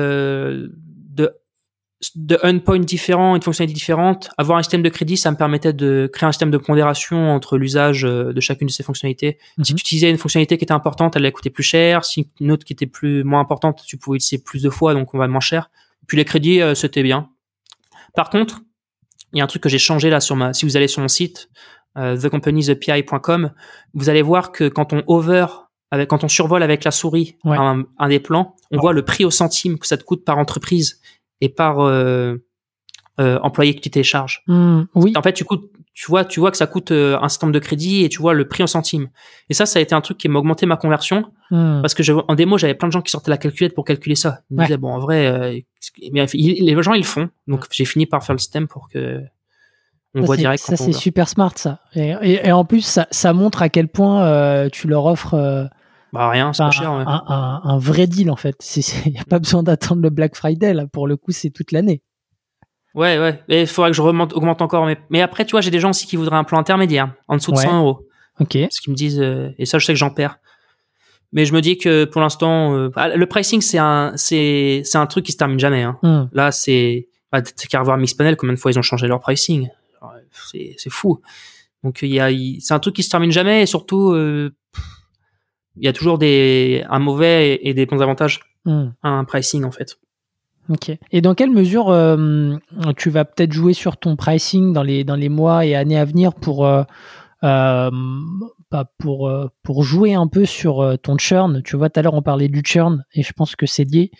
de de de endpoints différents et de fonctionnalités différentes, avoir un système de crédit, ça me permettait de créer un système de pondération entre l'usage de chacune de ces fonctionnalités. Mhm. Si tu utilisais une fonctionnalité qui était importante, elle allait coûter plus cher. Si une autre qui était plus moins importante, tu pouvais utiliser plus de fois, donc on va moins cher. Puis les crédits, euh, c'était bien. Par contre, il y a un truc que j'ai changé là sur ma. Si vous allez sur mon site euh, the company the p i point com, vous allez voir que quand on hover, avec, quand on survole avec la souris Ouais. un, un des plans, on Ouais. voit le prix au centime que ça te coûte par entreprise et par euh, euh, employé que tu télécharges. Hmm. Oui. En fait, tu coûtes, tu vois, tu vois que ça coûte euh, un certain nombre de crédits et tu vois le prix en centimes. Et ça, ça a été un truc qui m'a augmenté ma conversion Mmh. Parce que je, en démo, j'avais plein de gens qui sortaient la calculette pour calculer ça. Ils me Ouais. disaient, bon, en vrai, euh, mais il- les gens, ils le font. Donc, j'ai fini par faire le système pour que on Ça, voit c'est, direct ça, quand on c'est veut. super smart, ça. Et, et, et en plus, ça, ça montre à quel point euh, tu leur offres euh, Bah, rien, c'est un, pas cher, ouais. un, un, un vrai deal, en fait. Il n'y a pas besoin d'attendre le Black Friday, là. Pour le coup, c'est toute l'année. Ouais, ouais. Et il faudrait que je remonte, augmente encore. Mais, mais après, tu vois, j'ai des gens aussi qui voudraient un plan intermédiaire, en dessous de Ouais. cent euros. Ok. Parce qu'ils me disent, euh, et ça, je sais que j'en perds. Mais je me dis que pour l'instant, euh, ah, le pricing, c'est un, c'est, c'est un truc qui se termine jamais. Hein. Mm. Là, c'est, bah, t'as qu'à revoir Mixpanel, combien de fois ils ont changé leur pricing. Alors, c'est, c'est fou. Donc, il y a, il, c'est un truc qui se termine jamais, et surtout, euh, il y a toujours des, un mauvais et, et des bons avantages Mm. à un pricing, en fait. Ok. Et dans quelle mesure euh, tu vas peut-être jouer sur ton pricing dans les, dans les mois et années à venir pour, euh, euh, bah pour, euh, pour jouer un peu sur euh, ton churn? Tu vois, tout à l'heure, on parlait du churn et je pense que c'est lié.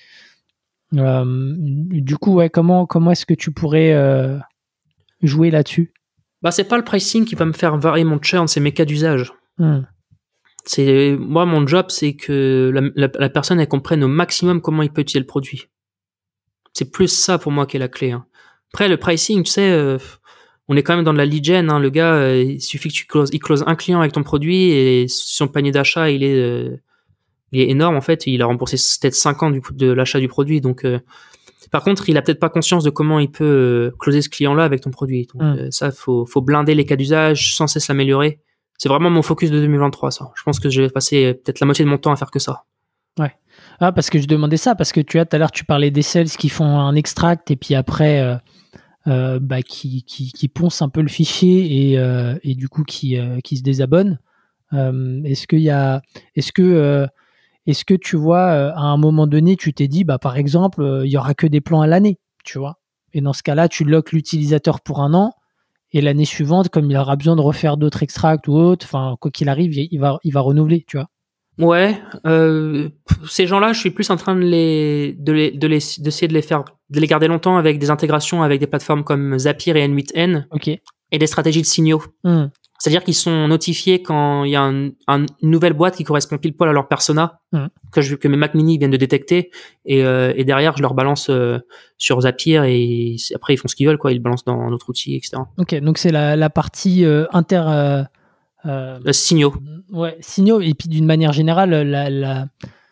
Euh, du coup, ouais, comment, comment est-ce que tu pourrais euh, jouer là-dessus? Bah, c'est pas le pricing qui va me faire varier mon churn, c'est mes cas d'usage. Mm. C'est, moi, mon job, c'est que la, la, la personne, elle comprenne au maximum comment il peut utiliser le produit. C'est plus ça pour moi qui est la clé. Hein. Après, le pricing, tu sais, euh, on est quand même dans de la lead gen. Hein. Le gars, euh, il suffit que tu closes, il close un client avec ton produit et son panier d'achat, il est, euh, il est énorme en fait. Il a remboursé peut-être cinq ans du, de l'achat du produit. Donc, euh, par contre, il a peut-être pas conscience de comment il peut euh, closer ce client-là avec ton produit. Donc, Mm. euh, ça, faut, faut blinder les cas d'usage, sans cesse l'améliorer. C'est vraiment mon focus de deux mille vingt-trois, ça. Je pense que je vais passer peut-être la moitié de mon temps à faire que ça. Ouais. Ah, parce que je demandais ça, parce que tu as tout à l'heure, tu parlais des sales qui font un extract et puis après, euh, euh, bah, qui, qui, qui poncent un peu le fichier et, euh, et du coup qui, euh, qui se désabonnent. Euh, est-ce qu'il y a, est-ce que, euh, est-ce que tu vois, euh, à un moment donné, tu t'es dit, bah, par exemple, euh, il y aura que des plans à l'année, tu vois. Et dans ce cas-là, tu loques l'utilisateur pour un an et l'année suivante, comme il aura besoin de refaire d'autres extracts ou autres, enfin, quoi qu'il arrive, il va, il va renouveler, tu vois. Ouais, euh, ces gens-là, je suis plus en train de les, de les, de les, d'essayer de les faire, de les garder longtemps avec des intégrations avec des plateformes comme Zapier et N huit N Ok. et des stratégies de signaux. Hmm. C'est-à-dire qu'ils sont notifiés quand il y a un, un, une nouvelle boîte qui correspond pile poil à leur persona, Hmm. que je, que mes Mac Mini viennent de détecter, et, euh, et derrière je leur balance euh, sur Zapier et après ils font ce qu'ils veulent, quoi, ils le balancent dans notre outil, et cetera. Ok, donc c'est la, la partie euh, inter. Euh, euh, euh, signaux. Ouais, signaux, et puis d'une manière générale, la. la,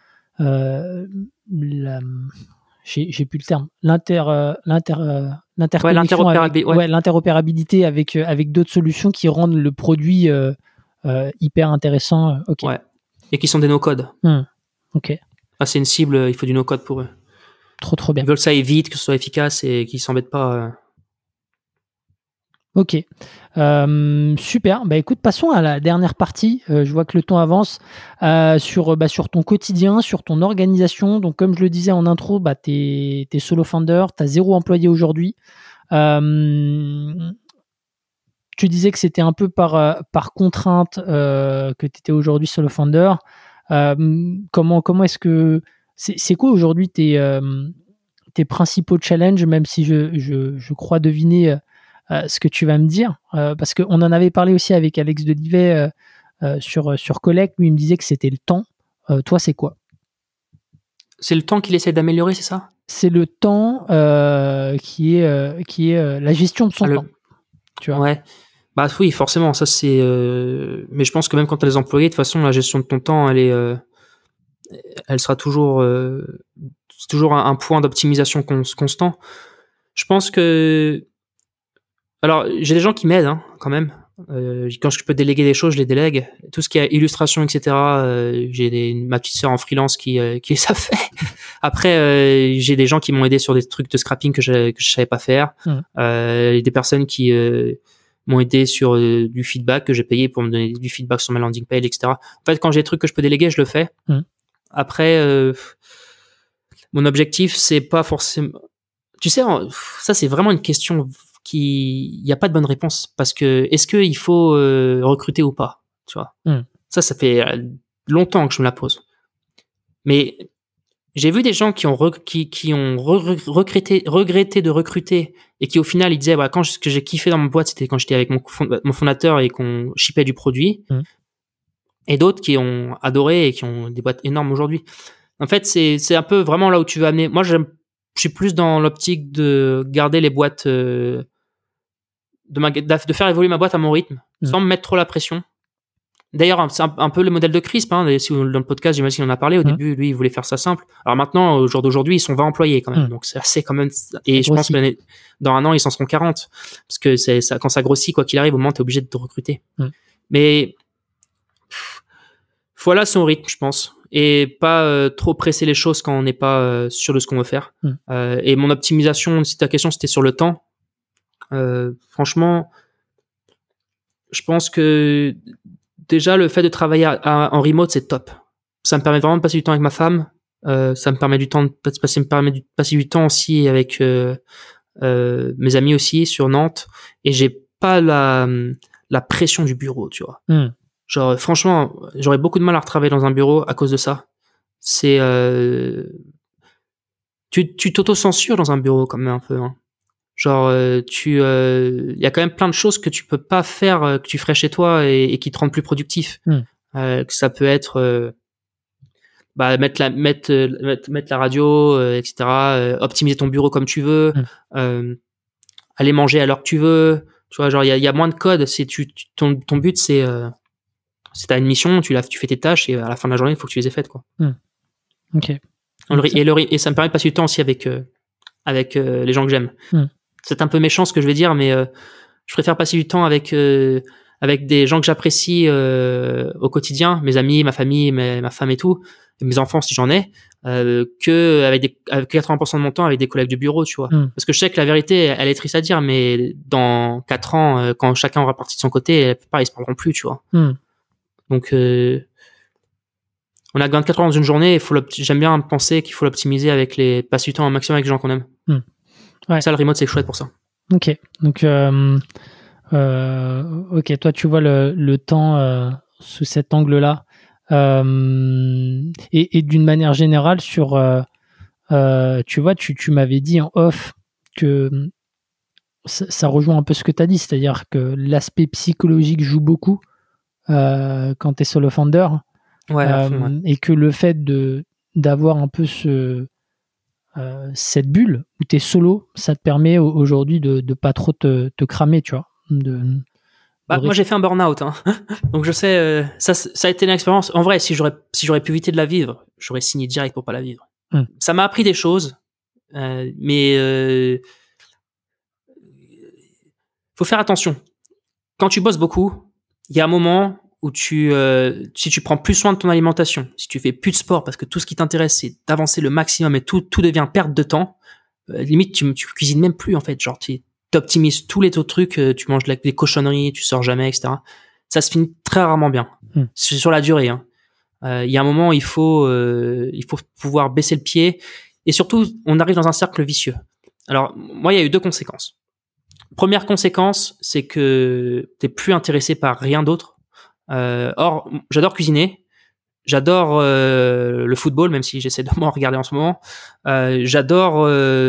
euh, la j'ai, j'ai plus le terme. L'inter, euh, l'inter, euh, l'interconnexion Ouais, avec, ouais. ouais, l'interopérabilité avec, euh, avec d'autres solutions qui rendent le produit euh, euh, hyper intéressant. Ok. Ouais. Et qui sont des no-code. Hmm. Ok. Ah, c'est une cible, il faut du no-code pour eux. Trop, trop bien. Ils veulent que ça aille vite, que ce soit efficace et qu'ils s'embêtent pas. Euh... Ok, euh, super. Bah écoute, passons à la dernière partie. Euh, je vois que le temps avance euh, sur bah, sur ton quotidien, sur ton organisation. Donc comme je le disais en intro, bah t'es t'es solo founder, t'as zéro employé aujourd'hui. Euh, tu disais que c'était un peu par par contrainte euh, que tu étais aujourd'hui solo founder. Euh, comment comment est-ce que c'est c'est quoi aujourd'hui tes euh, tes principaux challenges, même si je je, je crois deviner Euh, ce que tu vas me dire, euh, parce qu'on en avait parlé aussi avec Alex Delivet euh, euh, sur, sur Collect, lui il me disait que c'était le temps. Euh, toi, c'est quoi? C'est le temps qu'il essaie d'améliorer, c'est ça? C'est le temps euh, qui est, euh, qui est euh, la gestion de son ah, le... temps. Tu vois? Ouais. Bah oui, forcément, ça c'est. Euh... Mais je pense que même quand tu as des employés, de toute façon, la gestion de ton temps, elle est, euh... elle sera toujours, euh... c'est toujours un, un point d'optimisation con- constant. Je pense que. Alors, j'ai des gens qui m'aident hein, quand même. Euh, quand je peux déléguer des choses, je les délègue. Tout ce qui est illustration, et cetera. Euh, j'ai des, ma petite sœur en freelance qui euh, qui ça fait. Après, euh, j'ai des gens qui m'ont aidé sur des trucs de scrapping que je que je savais pas faire. Mmh. Euh, des personnes qui euh, m'ont aidé sur euh, du feedback que j'ai payé pour me donner du feedback sur ma landing page, et cetera. En fait, quand j'ai des trucs que je peux déléguer, je le fais. Mmh. Après, euh, mon objectif, c'est pas forcément. Tu sais, ça c'est vraiment une question. Il n'y a pas de bonne réponse parce que est-ce qu'il faut euh, recruter ou pas, tu vois. Mm. Ça, ça fait longtemps que je me la pose. Mais j'ai vu des gens qui ont re- qui qui ont re- regretté regretté de recruter et qui au final ils disaient bah quand ce que j'ai kiffé dans mon boîte c'était quand j'étais avec mon, fond- mon fondateur et qu'on shippait du produit. Mm. et d'autres qui ont adoré et qui ont des boîtes énormes aujourd'hui. En fait, c'est c'est un peu vraiment là où tu veux amener. Moi, j'aime, je suis plus dans l'optique de garder les boîtes, euh, de, ma, de faire évoluer ma boîte à mon rythme, mmh. sans me mettre trop la pression. D'ailleurs, c'est un, un peu le modèle de Crisp. Hein, si vous, dans le podcast, j'imagine qu'il en a parlé. Au mmh. début, lui, il voulait faire ça simple. Alors maintenant, au jour d'aujourd'hui, ils sont vingt employés quand même. Mmh. Donc c'est assez quand même. Et je pense que dans un an, ils en seront quarante. Parce que c'est ça, quand ça grossit, quoi qu'il arrive, au moment, t'es obligé de te recruter. Mmh. Mais voilà son rythme, je pense. Et pas euh, trop presser les choses quand on n'est pas euh, sûr de ce qu'on veut faire. Mmh. Euh, et mon optimisation, si ta question c'était sur le temps, euh, franchement, je pense que déjà le fait de travailler à, à, en remote, c'est top. Ça me permet vraiment de passer du temps avec ma femme. Euh, ça me permet du temps de passer, me permet de passer du temps aussi avec euh, euh, mes amis aussi sur Nantes. Et j'ai pas la la pression du bureau, tu vois. Mmh. Genre, franchement, j'aurais beaucoup de mal à retravailler dans un bureau à cause de ça. C'est, euh... tu, tu t'auto-censures dans un bureau quand même un peu. Hein. Genre, euh, tu, il euh... y a quand même plein de choses que tu peux pas faire, euh, que tu ferais chez toi et, et qui te rendent plus productif. Mm. Euh, que ça peut être, euh... bah, mettre la, mettre, mettre, mettre la radio, euh, et cetera. Euh, optimiser ton bureau comme tu veux. Mm. Euh... Aller manger à l'heure que tu veux. Tu vois, genre, il y a, y a moins de code. C'est, tu, tu, ton, ton but, c'est, euh... si t'as une mission, tu, la, tu fais tes tâches et à la fin de la journée, il faut que tu les aies faites, quoi. Mmh. Ok. Et, le, et ça me permet de passer du temps aussi avec, euh, avec euh, les gens que j'aime. Mmh. C'est un peu méchant ce que je vais dire, mais euh, je préfère passer du temps avec, euh, avec des gens que j'apprécie euh, au quotidien, mes amis, ma famille, mes, ma femme et tout, et mes enfants si j'en ai, euh, que avec, des, avec quatre-vingts pour cent de mon temps avec des collègues du bureau, tu vois. Mmh. Parce que je sais que la vérité, elle est triste à dire, mais dans quatre ans, euh, quand chacun aura parti de son côté, pareil, ils se parleront plus, tu vois. Mmh. Donc, euh, on a vingt-quatre heures dans une journée. Il faut j'aime bien penser qu'il faut l'optimiser avec les passer du temps un maximum avec les gens qu'on aime. Mmh. Ouais. Ça, le remote, c'est chouette pour ça. Ok. Donc, euh, euh, ok. Toi, tu vois le, le temps euh, sous cet angle-là, euh, et, et d'une manière générale sur, euh, euh, tu vois, tu, tu m'avais dit en off que ça, ça rejoint un peu ce que tu as dit, c'est-à-dire que l'aspect psychologique joue beaucoup. Euh, quand tu es solo founder, ouais, euh, fond, ouais. et que le fait de d'avoir un peu ce euh, cette bulle où tu es solo, ça te permet aujourd'hui de de pas trop te, te cramer, tu vois. De, de bah, moi j'ai fait un burn-out, hein. Donc je sais, euh, ça ça a été une expérience. En vrai, si j'aurais si j'aurais pu éviter de la vivre, j'aurais signé direct pour pas la vivre. Mm. Ça m'a appris des choses, euh, mais euh, faut faire attention. Quand tu bosses beaucoup, il y a un moment où tu, euh, si tu prends plus soin de ton alimentation, si tu fais plus de sport parce que tout ce qui t'intéresse c'est d'avancer le maximum et tout, tout devient perte de temps, euh, limite tu, tu cuisines même plus en fait, genre tu optimises tous les autres trucs, euh, tu manges de la, des cochonneries, tu sors jamais, et cetera. Ça se finit très rarement bien. Mmh. C'est sur la durée. Hein. Euh, il y a un moment, il faut, euh, il faut pouvoir baisser le pied et surtout, on arrive dans un cercle vicieux. Alors moi, il y a eu deux conséquences. Première conséquence, c'est que t'es plus intéressé par rien d'autre. Euh, or, j'adore cuisiner, j'adore euh, le football, même si j'essaie de m'en regarder en ce moment. Euh, j'adore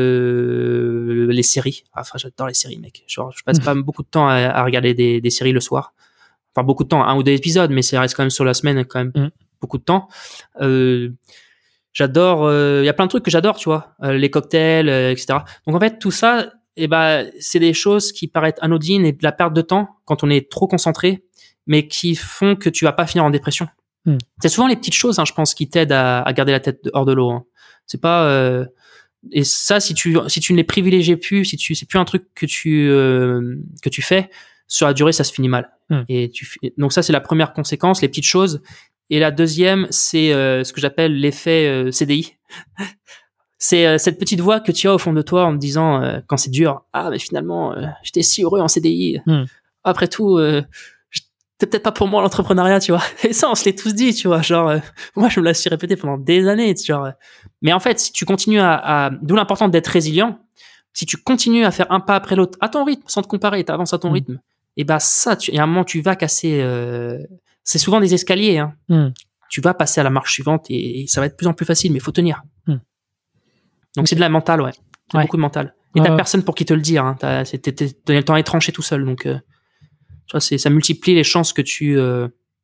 euh, les séries. Enfin, j'adore les séries, mec. Genre, je passe pas beaucoup de temps à, à regarder des, des séries le soir. Enfin, beaucoup de temps, un ou deux épisodes, mais ça reste quand même sur la semaine, quand même mmh. beaucoup de temps. Euh, j'adore. Il euh, y a plein de trucs que j'adore, tu vois, euh, les cocktails, euh, et cetera. Donc en fait, tout ça. Eh ben, c'est des choses qui paraissent anodines et de la perte de temps quand on est trop concentré, mais qui font que tu vas pas finir en dépression. Mm. C'est souvent les petites choses, hein, je pense, qui t'aident à, à garder la tête hors de l'eau. Hein. C'est pas euh... et ça, si tu si tu ne les privilégies plus, si tu c'est plus un truc que tu euh, que tu fais sur la durée, ça se finit mal. Mm. Et tu donc ça c'est la première conséquence, les petites choses. Et la deuxième, c'est euh, ce que j'appelle l'effet euh, C D I. C'est euh, cette petite voix que tu as au fond de toi en te disant euh, quand c'est dur, ah mais finalement euh, j'étais si heureux en C D I. Mm. Après tout, euh, c'était peut-être pas pour moi l'entrepreneuriat, tu vois. Et ça on se l'est tous dit, tu vois. Genre euh, moi je me l'ai répété pendant des années, tu vois. Mais en fait si tu continues à, à... d'où l'importance d'être résilient. Si tu continues à faire un pas après l'autre à ton rythme, sans te comparer, t'avances à ton mm. rythme. Et bah ça, il y a un moment tu vas casser. Euh... C'est souvent des escaliers. Hein. Mm. Tu vas passer à la marche suivante et, et ça va être de plus en plus facile, mais il faut tenir. Mm. Donc okay. C'est de la mentale, ouais. C'est ouais. beaucoup de mental. Et t'as euh... personne pour qui te le dire. Hein. T'as, t'es, t'es, t'es, t'es tranché tout seul. Donc, euh, tu vois, c'est, ça multiplie les chances que tu, euh,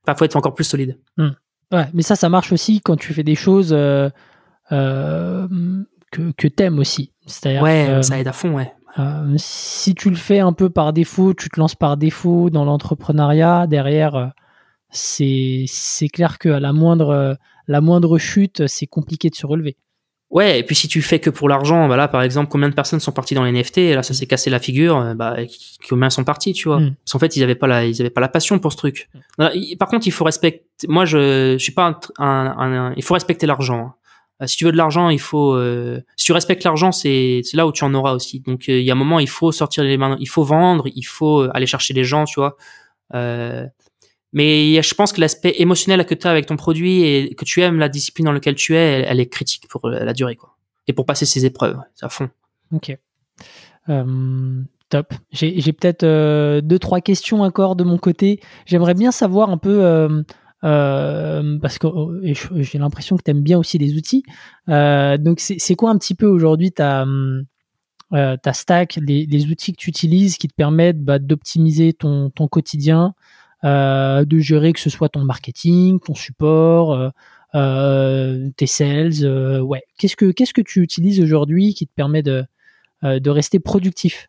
Enfin, faut être encore plus solide. Mmh. Ouais, mais ça, ça marche aussi quand tu fais des choses euh, euh, que, que t'aimes aussi. C'est-à-dire Ouais, que, ça aide à fond, ouais. Euh, si tu le fais un peu par défaut, tu te lances par défaut dans l'entrepreneuriat, derrière, euh, c'est, c'est clair qu'à la moindre, euh, la moindre chute, c'est compliqué de se relever. Ouais, et puis si tu fais que pour l'argent, bah là, par exemple, combien de personnes sont parties dans les N F T, et là, ça s'est cassé la figure, bah, combien sont partis, tu vois. Mm. Parce qu'en fait, ils avaient pas la, ils avaient pas la passion pour ce truc. Mm. Par contre, il faut respecter, moi, je, je suis pas un, un, un, un il faut respecter l'argent. Euh, si tu veux de l'argent, il faut, euh, si tu respectes l'argent, c'est, c'est là où tu en auras aussi. Donc, euh, il y a un moment, il faut sortir les mains, il faut vendre, il faut aller chercher les gens, tu vois. Euh, Mais je pense que l'aspect émotionnel que tu as avec ton produit et que tu aimes la discipline dans laquelle tu es, elle, elle est critique pour la durée, quoi. Et pour passer ces épreuves, c'est à fond. Ok. Euh, top. J'ai, j'ai peut-être euh, deux, trois questions encore de mon côté. J'aimerais bien savoir un peu, euh, euh, parce que oh, j'ai l'impression que tu aimes bien aussi les outils. Euh, donc, c'est, c'est quoi un petit peu aujourd'hui ta, euh, ta stack, les, les outils que tu utilises qui te permettent bah, d'optimiser ton, ton quotidien, euh, de gérer que ce soit ton marketing, ton support, euh, euh, tes sales, euh, ouais. Qu'est-ce que qu'est-ce que tu utilises aujourd'hui qui te permet de euh, de rester productif?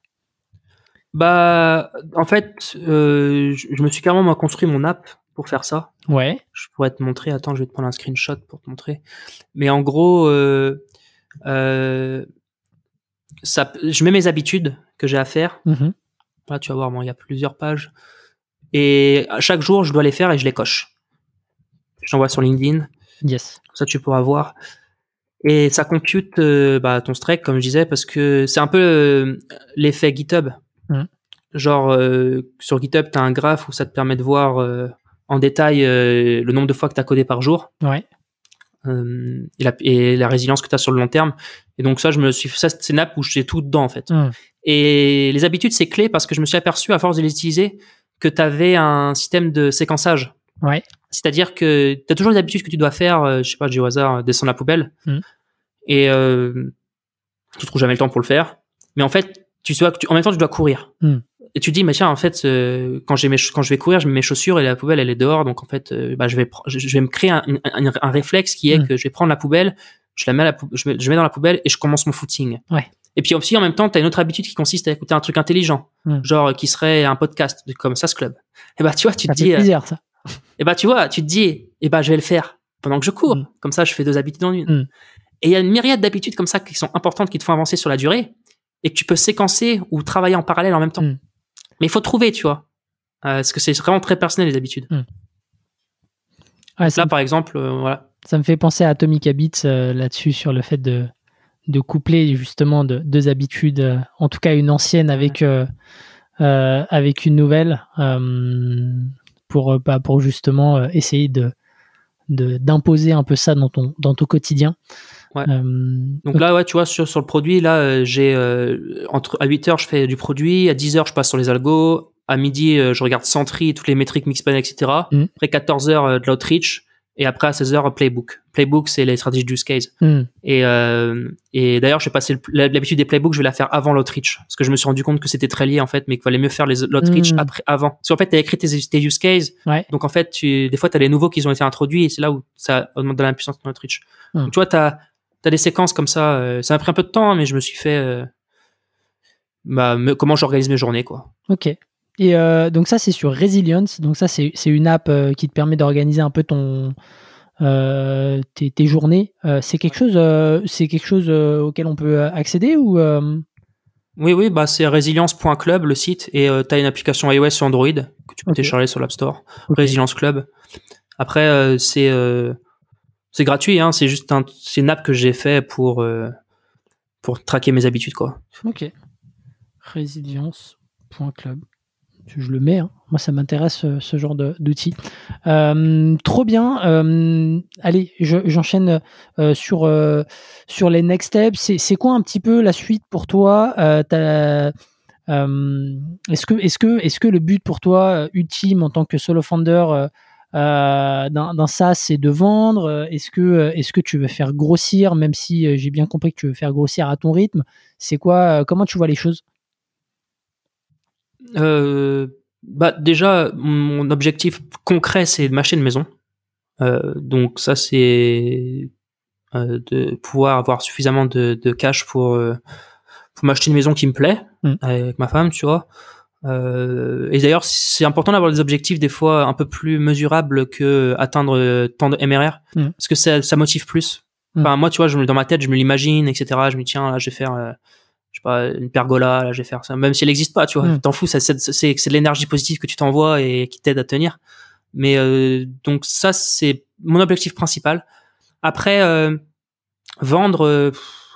Bah, en fait, euh, je, je me suis carrément moi, construit mon app pour faire ça. Ouais. Je pourrais te montrer. Attends, je vais te prendre un screenshot pour te montrer. Mais en gros, euh, euh, ça, je mets mes habitudes que j'ai à faire. Mm-hmm. Là, tu vas voir, bon, il y a plusieurs pages. Et à chaque jour, je dois les faire et je les coche. J'envoie sur LinkedIn. Yes. Ça, tu pourras voir. Et ça compute euh, bah, ton strike, comme je disais, parce que c'est un peu euh, l'effet GitHub. Mmh. Genre, euh, sur GitHub, tu as un graphe où ça te permet de voir euh, en détail euh, le nombre de fois que tu as codé par jour. Ouais. Euh, et, la, et la résilience que tu as sur le long terme. Et donc ça, je me suis, ça c'est une app où j'ai tout dedans, en fait. Mmh. Et les habitudes, c'est clé parce que je me suis aperçu, à force de les utiliser, que tu avais un système de séquençage. Ouais. C'est-à-dire que tu as toujours des habitudes que tu dois faire, euh, je sais pas, du hasard, descendre la poubelle. Mmh. Et euh, tu trouves jamais le temps pour le faire. Mais en fait, tu sais que tu, en même temps, tu dois courir. Mmh. Et tu te dis, mais tiens, en fait, euh, quand, j'ai mes, quand je vais courir, je mets mes chaussures et la poubelle, elle est dehors. Donc, en fait, euh, bah, je, vais, je, je vais me créer un, un, un réflexe qui est mmh. que je vais prendre la poubelle, je la mets, à la, je, mets, je mets dans la poubelle et je commence mon footing. Ouais. Et puis aussi, en même temps, tu as une autre habitude qui consiste à écouter un truc intelligent, mmh. genre qui serait un podcast comme SaaS Club. Et bah, tu vois, tu ça te dis. Ça fait plaisir, euh, ça. Et bah, tu vois, tu te dis, et bah, je vais le faire pendant que je cours. Mmh. Comme ça, je fais deux habitudes en une. Mmh. Et il y a une myriade d'habitudes comme ça qui sont importantes, qui te font avancer sur la durée et que tu peux séquencer ou travailler en parallèle en même temps. Mmh. Mais il faut trouver, tu vois. Euh, parce que c'est vraiment très personnel, les habitudes. Mmh. Ouais, là, par exemple, euh, voilà. Ça me fait penser à Atomic Habits euh, là-dessus, sur le fait de, de coupler justement de, deux habitudes, euh, en tout cas une ancienne avec, euh, euh, avec une nouvelle, euh, pour, bah, pour justement euh, essayer de, de, d'imposer un peu ça dans ton, dans ton quotidien. Ouais. Euh, Donc okay. là, ouais, tu vois, sur, sur le produit, là, euh, j'ai euh, entre à huit heures, je fais du produit, à dix heures, je passe sur les algos, à midi, euh, je regarde Sentry, toutes les métriques Mixpanel, et cetera. Mm. Après quatorze heures, euh, de l'outreach, et après à seize heures, Playbook. Playbook, c'est les stratégies d'use case. Mm. Et, euh, et d'ailleurs, j'ai passé le, l'habitude des playbooks, je vais la faire avant l'outreach, parce que je me suis rendu compte que c'était très lié en fait, mais qu'il fallait mieux faire les l'outreach mm. après, avant. Parce qu'en fait, t'as écrit tes, tes use cases, ouais. Donc en fait, tu, des fois, t'as les nouveaux qui ont été introduits, et c'est là où ça augmente de la puissance de l'outreach. Mm. Donc tu vois, t'as T'as des séquences comme ça, euh, ça m'a pris un peu de temps, mais je me suis fait euh, bah, me, comment j'organise mes journées, quoi. Ok. Et euh, donc ça, c'est sur Resilience. Donc ça, c'est, c'est une app euh, qui te permet d'organiser un peu ton euh, tes, tes journées. Euh, c'est quelque chose, euh, c'est quelque chose euh, auquel on peut accéder ou euh... Oui, oui, bah c'est resilience point club le site, et euh, t'as une application iOS sur Android que tu peux okay. télécharger sur l'App Store. Okay. Resilience Club. Après, euh, c'est euh, C'est gratuit, hein, c'est juste un, c'est une app que j'ai fait pour, euh, pour traquer mes habitudes, quoi. Ok. Resilience point club. Je le mets, hein. Moi ça m'intéresse ce, ce genre de, d'outils. Euh, trop bien. Euh, allez, je, j'enchaîne euh, sur, euh, sur les next steps. C'est, c'est quoi un petit peu la suite pour toi? euh, t'as, euh, est-ce, que, est-ce, que, est-ce que le but pour toi, ultime en tant que solo founder, euh, Euh, d'un, d'un SaaS, c'est de vendre? Est-ce que, est-ce que tu veux faire grossir, même si euh, j'ai bien compris que tu veux faire grossir à ton rythme? C'est quoi, euh, comment tu vois les choses? euh, Bah déjà, mon objectif concret, c'est de m'acheter une maison. Euh, donc ça, c'est euh, de pouvoir avoir suffisamment de, de cash pour euh, pour m'acheter une maison qui me plaît Mm. avec ma femme, tu vois. Euh, et d'ailleurs, c'est important d'avoir des objectifs des fois un peu plus mesurables que atteindre euh, tant de M R R, Mm. parce que ça, ça motive plus. Mm. Enfin, moi, tu vois, je, me- dans ma tête, je me l'imagine, et cetera. Je me dis, tiens, là, je vais faire, euh, je sais pas, une pergola, là, je vais faire ça. Même si elle n'existe pas, tu vois, Mm. t'en fous, ça, c'est, c'est, c'est de l'énergie positive que tu t'envoies et qui t'aide à tenir. Mais euh, donc ça, c'est mon objectif principal. Après, euh, vendre, euh,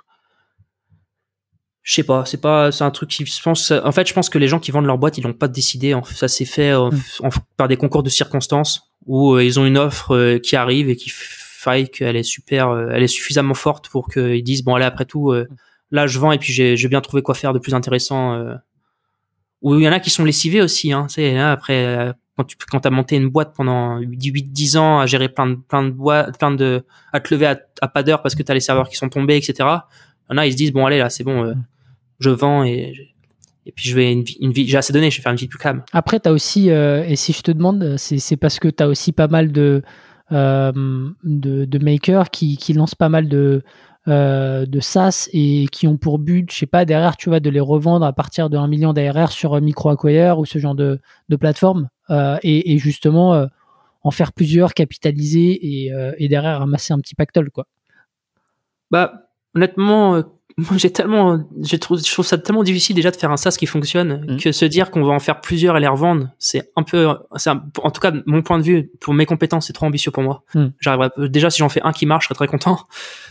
je sais pas, c'est pas, c'est un truc qui, je pense, en fait, je pense que les gens qui vendent leur boîte, ils l'ont pas décidé. En- Ça s'est fait euh, Mm. en- par des concours de circonstances où euh, ils ont une offre euh, qui arrive et qui faille qu'elle est super, euh, elle est suffisamment forte pour qu'ils disent bon allez après tout, euh, là je vends et puis j'ai, j'ai bien trouvé quoi faire de plus intéressant. Euh, ou il y en a qui sont lessivés aussi, hein. Tu sais, là, après, euh, quand tu quand t'as monté une boîte pendant huit dix ans à gérer plein de plein de boîtes, plein de à te lever à, à pas d'heure parce que t'as les serveurs qui sont tombés, et cetera. Il y en a, ils se disent bon allez là c'est bon, euh, Mm. je vends et et puis je vais une vie, une vie j'ai assez donné, je vais faire une vie plus calme. Après, tu as aussi, euh, et si je te demande, c'est, c'est parce que tu as aussi pas mal de, euh, de, de makers qui, qui lancent pas mal de, euh, de SaaS et qui ont pour but, je sais pas, derrière, tu vois, de les revendre à partir de un million d'A R R sur MicroAcquire ou ce genre de, de plateforme euh, et, et justement euh, en faire plusieurs, capitaliser et, euh, et derrière ramasser un petit pactole, quoi. Bah honnêtement, euh, moi j'ai tellement j'ai trouvé je trouve ça tellement difficile déjà de faire un SaaS qui fonctionne Mm. que se dire qu'on va en faire plusieurs et les revendre, c'est un peu c'est un- en tout cas de mon point de vue pour mes compétences, c'est trop ambitieux pour moi. Mm. J'arriverai déjà si j'en fais un qui marche, je serais très content.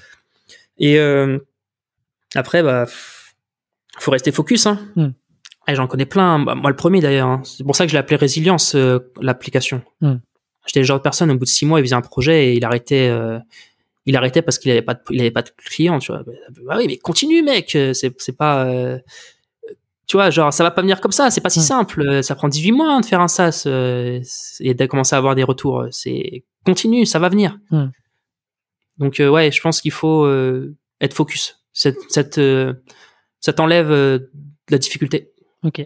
Et euh, après bah faut rester focus hein. Mm. Et j'en connais plein, bah, moi le premier d'ailleurs, hein. C'est pour ça que je l'ai appelé Résilience euh, l'application. Mm. J'étais le genre de personne au bout de six mois, il faisait un projet et il arrêtait euh, il arrêtait parce qu'il avait pas de, il avait pas de clients, tu vois. Bah oui, mais continue, mec. C'est, c'est pas, euh, tu vois, genre, ça va pas venir comme ça. C'est pas si Mm. simple. Ça prend dix-huit mois hein, de faire un SaaS euh, et de commencer à avoir des retours. C'est, continue, ça va venir. Mm. Donc, euh, ouais, je pense qu'il faut euh, être focus. Cette, cette, euh, ça t'enlève euh, de la difficulté. Ok.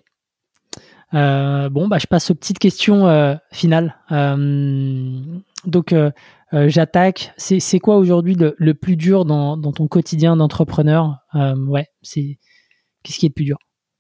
Euh, bon, bah, je passe aux petites questions euh, finales. Euh, donc, euh, euh, j'attaque. C'est, c'est quoi aujourd'hui le, le plus dur dans, dans ton quotidien d'entrepreneur? Euh, ouais, c'est qu'est-ce qui est le plus dur?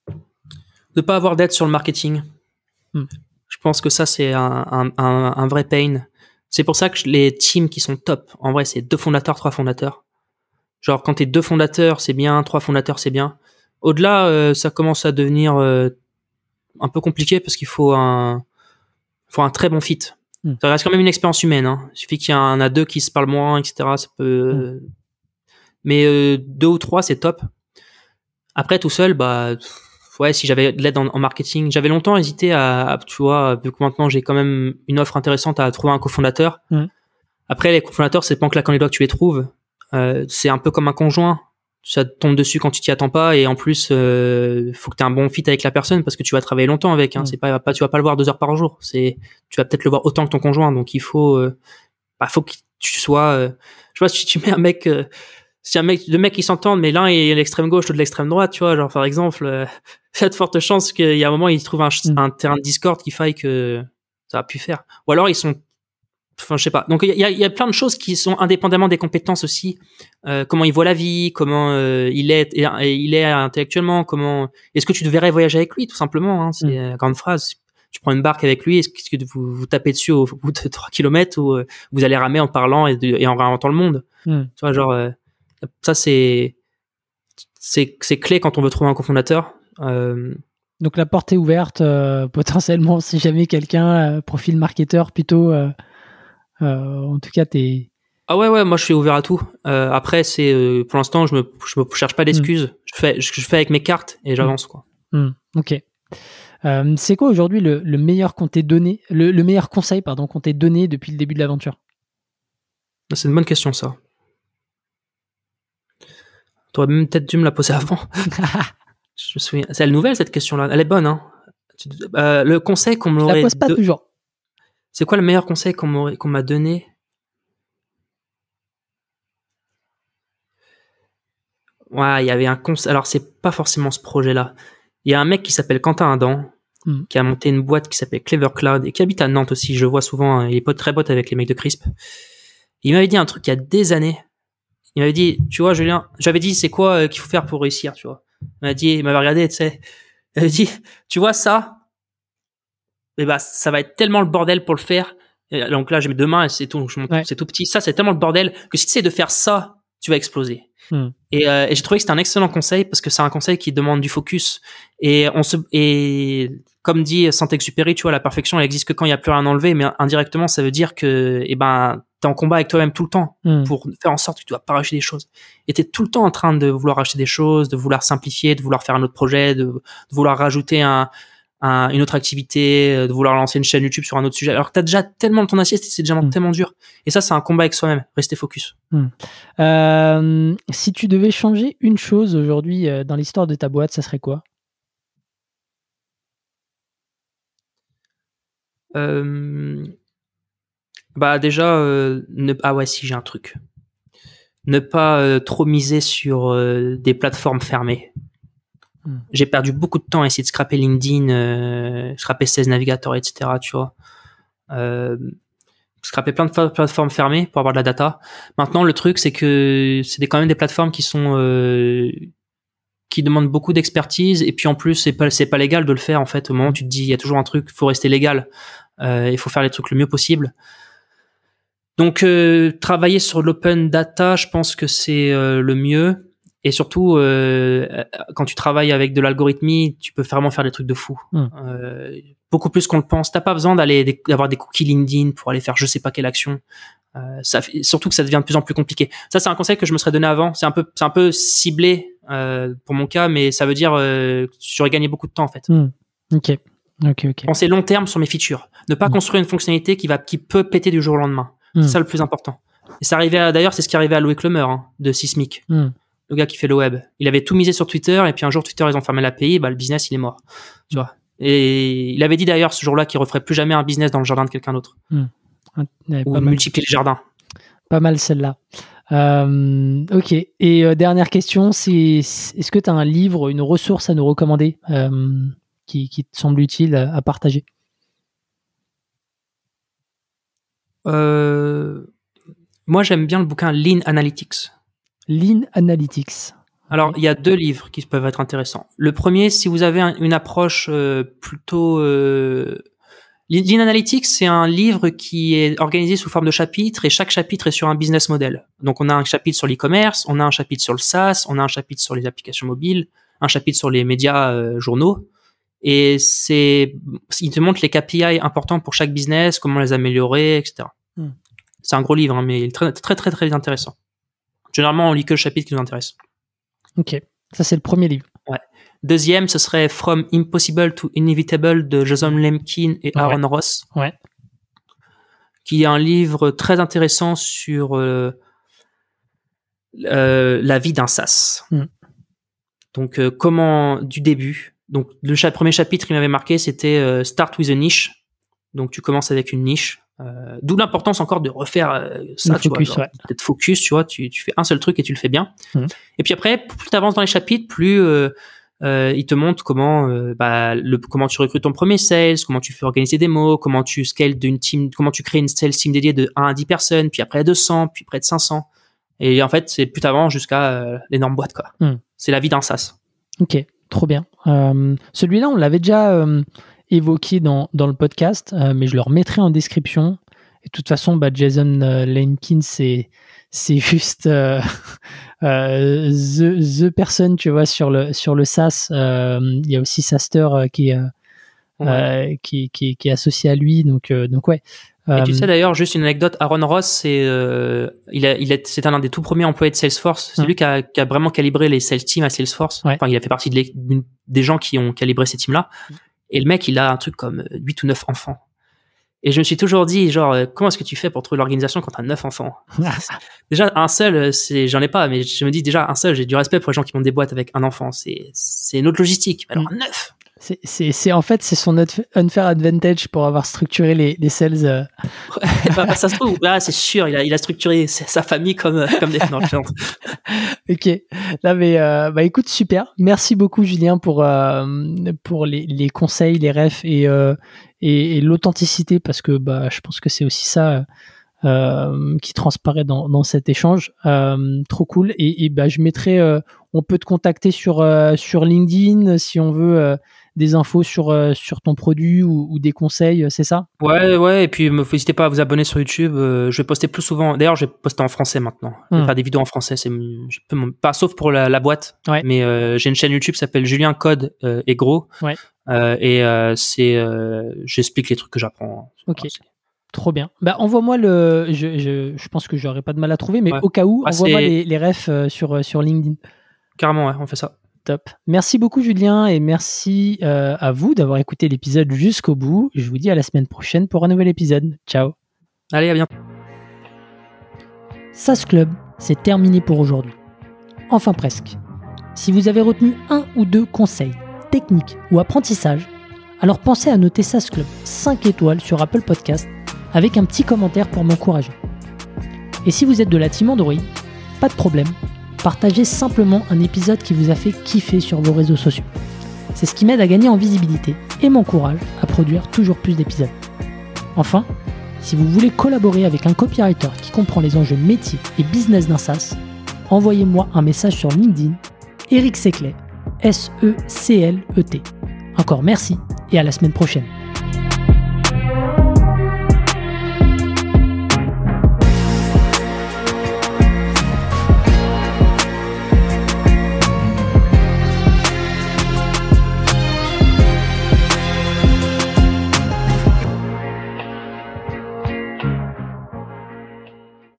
De pas avoir d'aide sur le marketing. Hmm. Je pense que ça, c'est un, un, un, un vrai pain. C'est pour ça que les teams qui sont top, en vrai, c'est deux fondateurs, trois fondateurs. Genre, quand t'es deux fondateurs, c'est bien, trois fondateurs, c'est bien. Au-delà, euh, ça commence à devenir euh, un peu compliqué parce qu'il faut un, faut un très bon fit. Mm. Ça reste quand même une expérience humaine. Hein. Il suffit qu'il y en a deux qui se parlent moins, et cetera. Ça peut, Mm. mais euh, deux ou trois, c'est top. Après, tout seul, bah, ouais, si j'avais de l'aide en, en marketing, j'avais longtemps hésité à, à, tu vois, vu que maintenant j'ai quand même une offre intéressante à trouver un cofondateur. Mm. Après, les cofondateurs, c'est pas en claquant les doigts que tu les trouves. Euh, c'est un peu comme un conjoint. Ça te tombe dessus quand tu t'y attends pas et en plus, euh, faut que tu aies un bon fit avec la personne parce que tu vas travailler longtemps avec. Hein. Mm. C'est pas, pas, tu vas pas le voir deux heures par jour. C'est, tu vas peut-être le voir autant que ton conjoint. Donc il faut, euh, bah, faut que tu sois. Euh, je sais pas si tu mets un mec. Euh, si un mec, deux mecs qui s'entendent, mais l'un est à l'extrême gauche, l'autre de l'extrême droite, tu vois, genre par exemple, euh, il y a de fortes chances qu'il y a un moment ils trouvent un, Mm. un terrain de discorde qui faille que ça a pu faire. Ou alors ils sont, enfin je sais pas. Donc il y a, il y a plein de choses qui sont indépendamment des compétences aussi. Euh, comment il voit la vie, comment euh, il est, et, et il est intellectuellement, comment est-ce que tu devrais voyager avec lui tout simplement. Hein, c'est Mm. la grande phrase. Tu prends une barque avec lui, est-ce que vous vous tapez dessus au bout de trois kilomètres ou euh, vous allez ramer en parlant et, de, et en réinventant le monde. Mm. Tu vois, genre. Euh, ça c'est c'est c'est clé quand on veut trouver un cofondateur. Euh... Donc la porte est ouverte euh, potentiellement si jamais quelqu'un euh, profil marketeur plutôt. Euh, euh, en tout cas, t'es. Ah ouais ouais, moi je suis ouvert à tout. Euh, après c'est euh, pour l'instant je me je me cherche pas d'excuses. Mm. Je fais je, je fais avec mes cartes et j'avance mm. quoi. Mm. Ok. Euh, c'est quoi aujourd'hui le, le meilleur qu'on t'ait donné, le, le meilleur conseil pardon qu'on t'ait donné depuis le début de l'aventure? C'est une bonne question ça. T'aurais même peut-être dû me la poser avant. Je me souviens. C'est la nouvelle cette question-là. Elle est bonne, hein. Euh, le conseil qu'on m'aurait. Je la pose pas de... toujours. C'est quoi le meilleur conseil qu'on m'aurait, qu'on m'a donné? Ouais, il y avait un conseil. Alors c'est pas forcément ce projet-là. Il y a un mec qui s'appelle Quentin Adam, mm. qui a monté une boîte qui s'appelle Clever Cloud et qui habite à Nantes aussi. Je le vois souvent, hein, il est pote, très pote avec les mecs de Crisp. Il m'avait dit un truc il y a des années. Il m'avait dit, tu vois, Julien, j'avais dit, c'est quoi euh, qu'il faut faire pour réussir, tu vois. Il m'avait dit, il m'avait regardé, tu sais. Il m'avait dit, tu vois ça, eh ben, ça va être tellement le bordel pour le faire. Et donc là, j'ai mes deux mains et c'est tout, je monte, Ouais. c'est tout petit. Ça, c'est tellement le bordel que si tu essaies de faire ça, tu vas exploser. Mm. Et, euh, et j'ai trouvé que c'était un excellent conseil parce que c'est un conseil qui demande du focus. Et on se, et comme dit Saint-Exupéry, tu vois, la perfection, elle existe que quand il y a plus rien à enlever, mais indirectement, ça veut dire que, eh ben, t'es en combat avec toi-même tout le temps Mm. pour faire en sorte que tu dois pas racheter des choses. Et t'es tout le temps en train de vouloir racheter des choses, de vouloir simplifier, de vouloir faire un autre projet, de, de vouloir rajouter un, un, une autre activité, de vouloir lancer une chaîne YouTube sur un autre sujet. Alors que t'as déjà tellement de ton assiette, c'est déjà Mm. tellement dur. Et ça, c'est un combat avec soi-même. Rester focus. Mm. Euh, si tu devais changer une chose aujourd'hui euh, dans l'histoire de ta boîte, ça serait quoi? Euh, bah déjà, euh, ne, ah ouais, si j'ai un truc. Ne pas euh, trop miser sur euh, des plateformes fermées. Hmm. J'ai perdu beaucoup de temps à essayer de scraper LinkedIn, euh, scraper seize Navigator, et cetera. Tu vois, euh, scraper plein de fa- plateformes fermées pour avoir de la data. Maintenant, le truc, c'est que c'est des, quand même des plateformes qui sont euh, qui demandent beaucoup d'expertise et puis en plus, c'est pas c'est pas légal de le faire en fait. Au moment où tu te dis, il y a toujours un truc, il faut rester légal. Euh, il faut faire les trucs le mieux possible. Donc, euh, travailler sur l'open data, je pense que c'est euh, le mieux. Et surtout, euh, quand tu travailles avec de l'algorithmie, tu peux vraiment faire des trucs de fou. Mm. Euh, beaucoup plus qu'on le pense. T'as pas besoin d'aller d'avoir des cookies LinkedIn pour aller faire je sais pas quelle action. Euh, ça, surtout que ça devient de plus en plus compliqué. Ça, c'est un conseil que je me serais donné avant. C'est un peu, c'est un peu ciblé euh, pour mon cas, mais ça veut dire euh, que j'aurais gagné beaucoup de temps en fait. Mm. Ok, ok, ok. Penser long terme sur mes features. Ne pas Mm. construire une fonctionnalité qui va, qui peut péter du jour au lendemain. Mm. C'est ça le plus important. Et ça arrivait à, d'ailleurs, c'est ce qui arrivait à Loïc Lemer, hein, de Sismic, Mm. le gars qui fait le web. Il avait tout misé sur Twitter, et puis un jour, Twitter, ils ont fermé l'A P I, bah, le business, il est mort. Tu vois. Et il avait dit d'ailleurs, ce jour-là, qu'il referait plus jamais un business dans le jardin de quelqu'un d'autre. Mm. Ouais, Ou pas mal. multiplier le jardin. Pas mal celle-là. Euh, ok. Et euh, dernière question, c'est est-ce que tu as un livre, une ressource à nous recommander euh, qui, qui te semble utile à, à partager? Euh, moi, j'aime bien le bouquin Lean Analytics. Lean Analytics. Alors, Ok. il y a deux livres qui peuvent être intéressants. Le premier, si vous avez un, une approche euh, plutôt... Euh, Lean Analytics, c'est un livre qui est organisé sous forme de chapitres et chaque chapitre est sur un business model. Donc, on a un chapitre sur l'e-commerce, on a un chapitre sur le SaaS, on a un chapitre sur les applications mobiles, un chapitre sur les médias euh, journaux. Et c'est, il te montre les K P I importants pour chaque business, comment les améliorer, et cetera. Hmm. C'est un gros livre, hein, mais il est très, très, très, très intéressant. Généralement, on lit que le chapitre qui nous intéresse. Ok. Ça, c'est le premier livre. Ouais. Deuxième, ce serait From Impossible to Inevitable de Jason Lemkin et Aaron Ouais. Ross, Ouais. qui est un livre très intéressant sur euh, euh, la vie d'un SaaS. Mm. Donc, euh, comment, du début. Donc, le cha- premier chapitre qui m'avait marqué, c'était euh, Start with a niche. Donc, tu commences avec une niche. Euh, d'où l'importance encore de refaire euh, ça, Le tu focus, vois, genre, ouais. d'être focus, tu vois, tu, tu fais un seul truc et tu le fais bien. Mm. Et puis après, plus tu avances dans les chapitres, plus euh, euh, il te montre comment, euh, bah, le, comment tu recrutes ton premier sales, comment tu fais organiser des démos, comment tu scales d'une team, comment tu crées une sales team dédiée de un à dix personnes, puis après deux cents, puis près de cinq cents. Et en fait, c'est plus t'avances jusqu'à euh, l'énorme boîte, quoi. Mm. C'est la vie d'un SaaS. Ok, trop bien. Euh, celui-là, on l'avait déjà euh, évoqué dans, dans le podcast, euh, mais je le remettrai en description. Et de toute façon, bah, Jason euh, Lemkin, c'est, c'est juste euh, euh, the, the person, tu vois, sur le, sur le SaaS. Euh, il y a aussi Saster euh, qui, est, euh, Ouais. euh, qui, qui, qui est associé à lui. Donc, euh, donc ouais. Et tu Euh, sais d'ailleurs, juste une anecdote, Aaron Ross, c'est euh, il a, il est, c'est un des tout premiers employés de Salesforce. C'est Ouais. lui qui a, qui a vraiment calibré les sales teams à Salesforce. Ouais. Enfin, il a fait partie de l'é- d'une- des gens qui ont calibré ces teams-là. Et le mec, il a un truc comme huit ou neuf enfants. Et je me suis toujours dit, genre, euh, comment est-ce que tu fais pour trouver l'organisation quand t'as neuf enfants? Déjà, un seul, c'est, j'en ai pas, mais je me dis déjà, un seul, j'ai du respect pour les gens qui montent des boîtes avec un enfant. C'est, c'est une autre logistique. Mais alors, neuf! C'est, c'est, c'est en fait c'est son unfair advantage pour avoir structuré les, les sales. Euh... bah, bah, ça se trouve, là c'est sûr, il a, il a structuré sa famille comme comme des non, Ok, là mais euh, bah écoute super, merci beaucoup Julien pour euh, pour les, les conseils, les refs et, euh, et et l'authenticité parce que bah je pense que c'est aussi ça euh, qui transparaît dans dans cet échange. Euh, trop cool et, et bah je mettrai, euh, on peut te contacter sur euh, sur LinkedIn si on veut. Euh, des infos sur, euh, sur ton produit ou, ou des conseils, c'est ça? Ouais, ouais, et puis n'hésitez pas à vous abonner sur YouTube. Euh, je vais poster plus souvent. D'ailleurs, je vais poster en français maintenant. Je vais mmh. faire des vidéos en français. C'est, je peux, pas sauf pour la, la boîte, ouais. mais euh, j'ai une chaîne YouTube qui s'appelle Julien Code euh, et Gros. Ouais. Euh, et euh, c'est, euh, j'explique les trucs que j'apprends. Ok. Enfin, trop bien. Bah, envoie-moi le. Je, je, je pense que j'aurais pas de mal à trouver, mais ouais. Au cas où, ah, envoie-moi les, les refs euh, sur, sur LinkedIn. Carrément, ouais, on fait ça. Top. Merci beaucoup Julien et merci euh, à vous d'avoir écouté l'épisode jusqu'au bout. Je vous dis à la semaine prochaine pour un nouvel épisode. Ciao. Allez, à bientôt. SaaS Club, c'est terminé pour aujourd'hui. Enfin presque. Si vous avez retenu un ou deux conseils, techniques ou apprentissages, alors pensez à noter SaaS Club cinq étoiles sur Apple Podcast avec un petit commentaire pour m'encourager. Et si vous êtes de la team Android, pas de problème. Partagez simplement un épisode qui vous a fait kiffer sur vos réseaux sociaux. C'est ce qui m'aide à gagner en visibilité et m'encourage à produire toujours plus d'épisodes. Enfin, si vous voulez collaborer avec un copywriter qui comprend les enjeux métiers et business d'un SaaS, envoyez-moi un message sur LinkedIn, Eric Seclet, S E C L E T. Encore merci et à la semaine prochaine.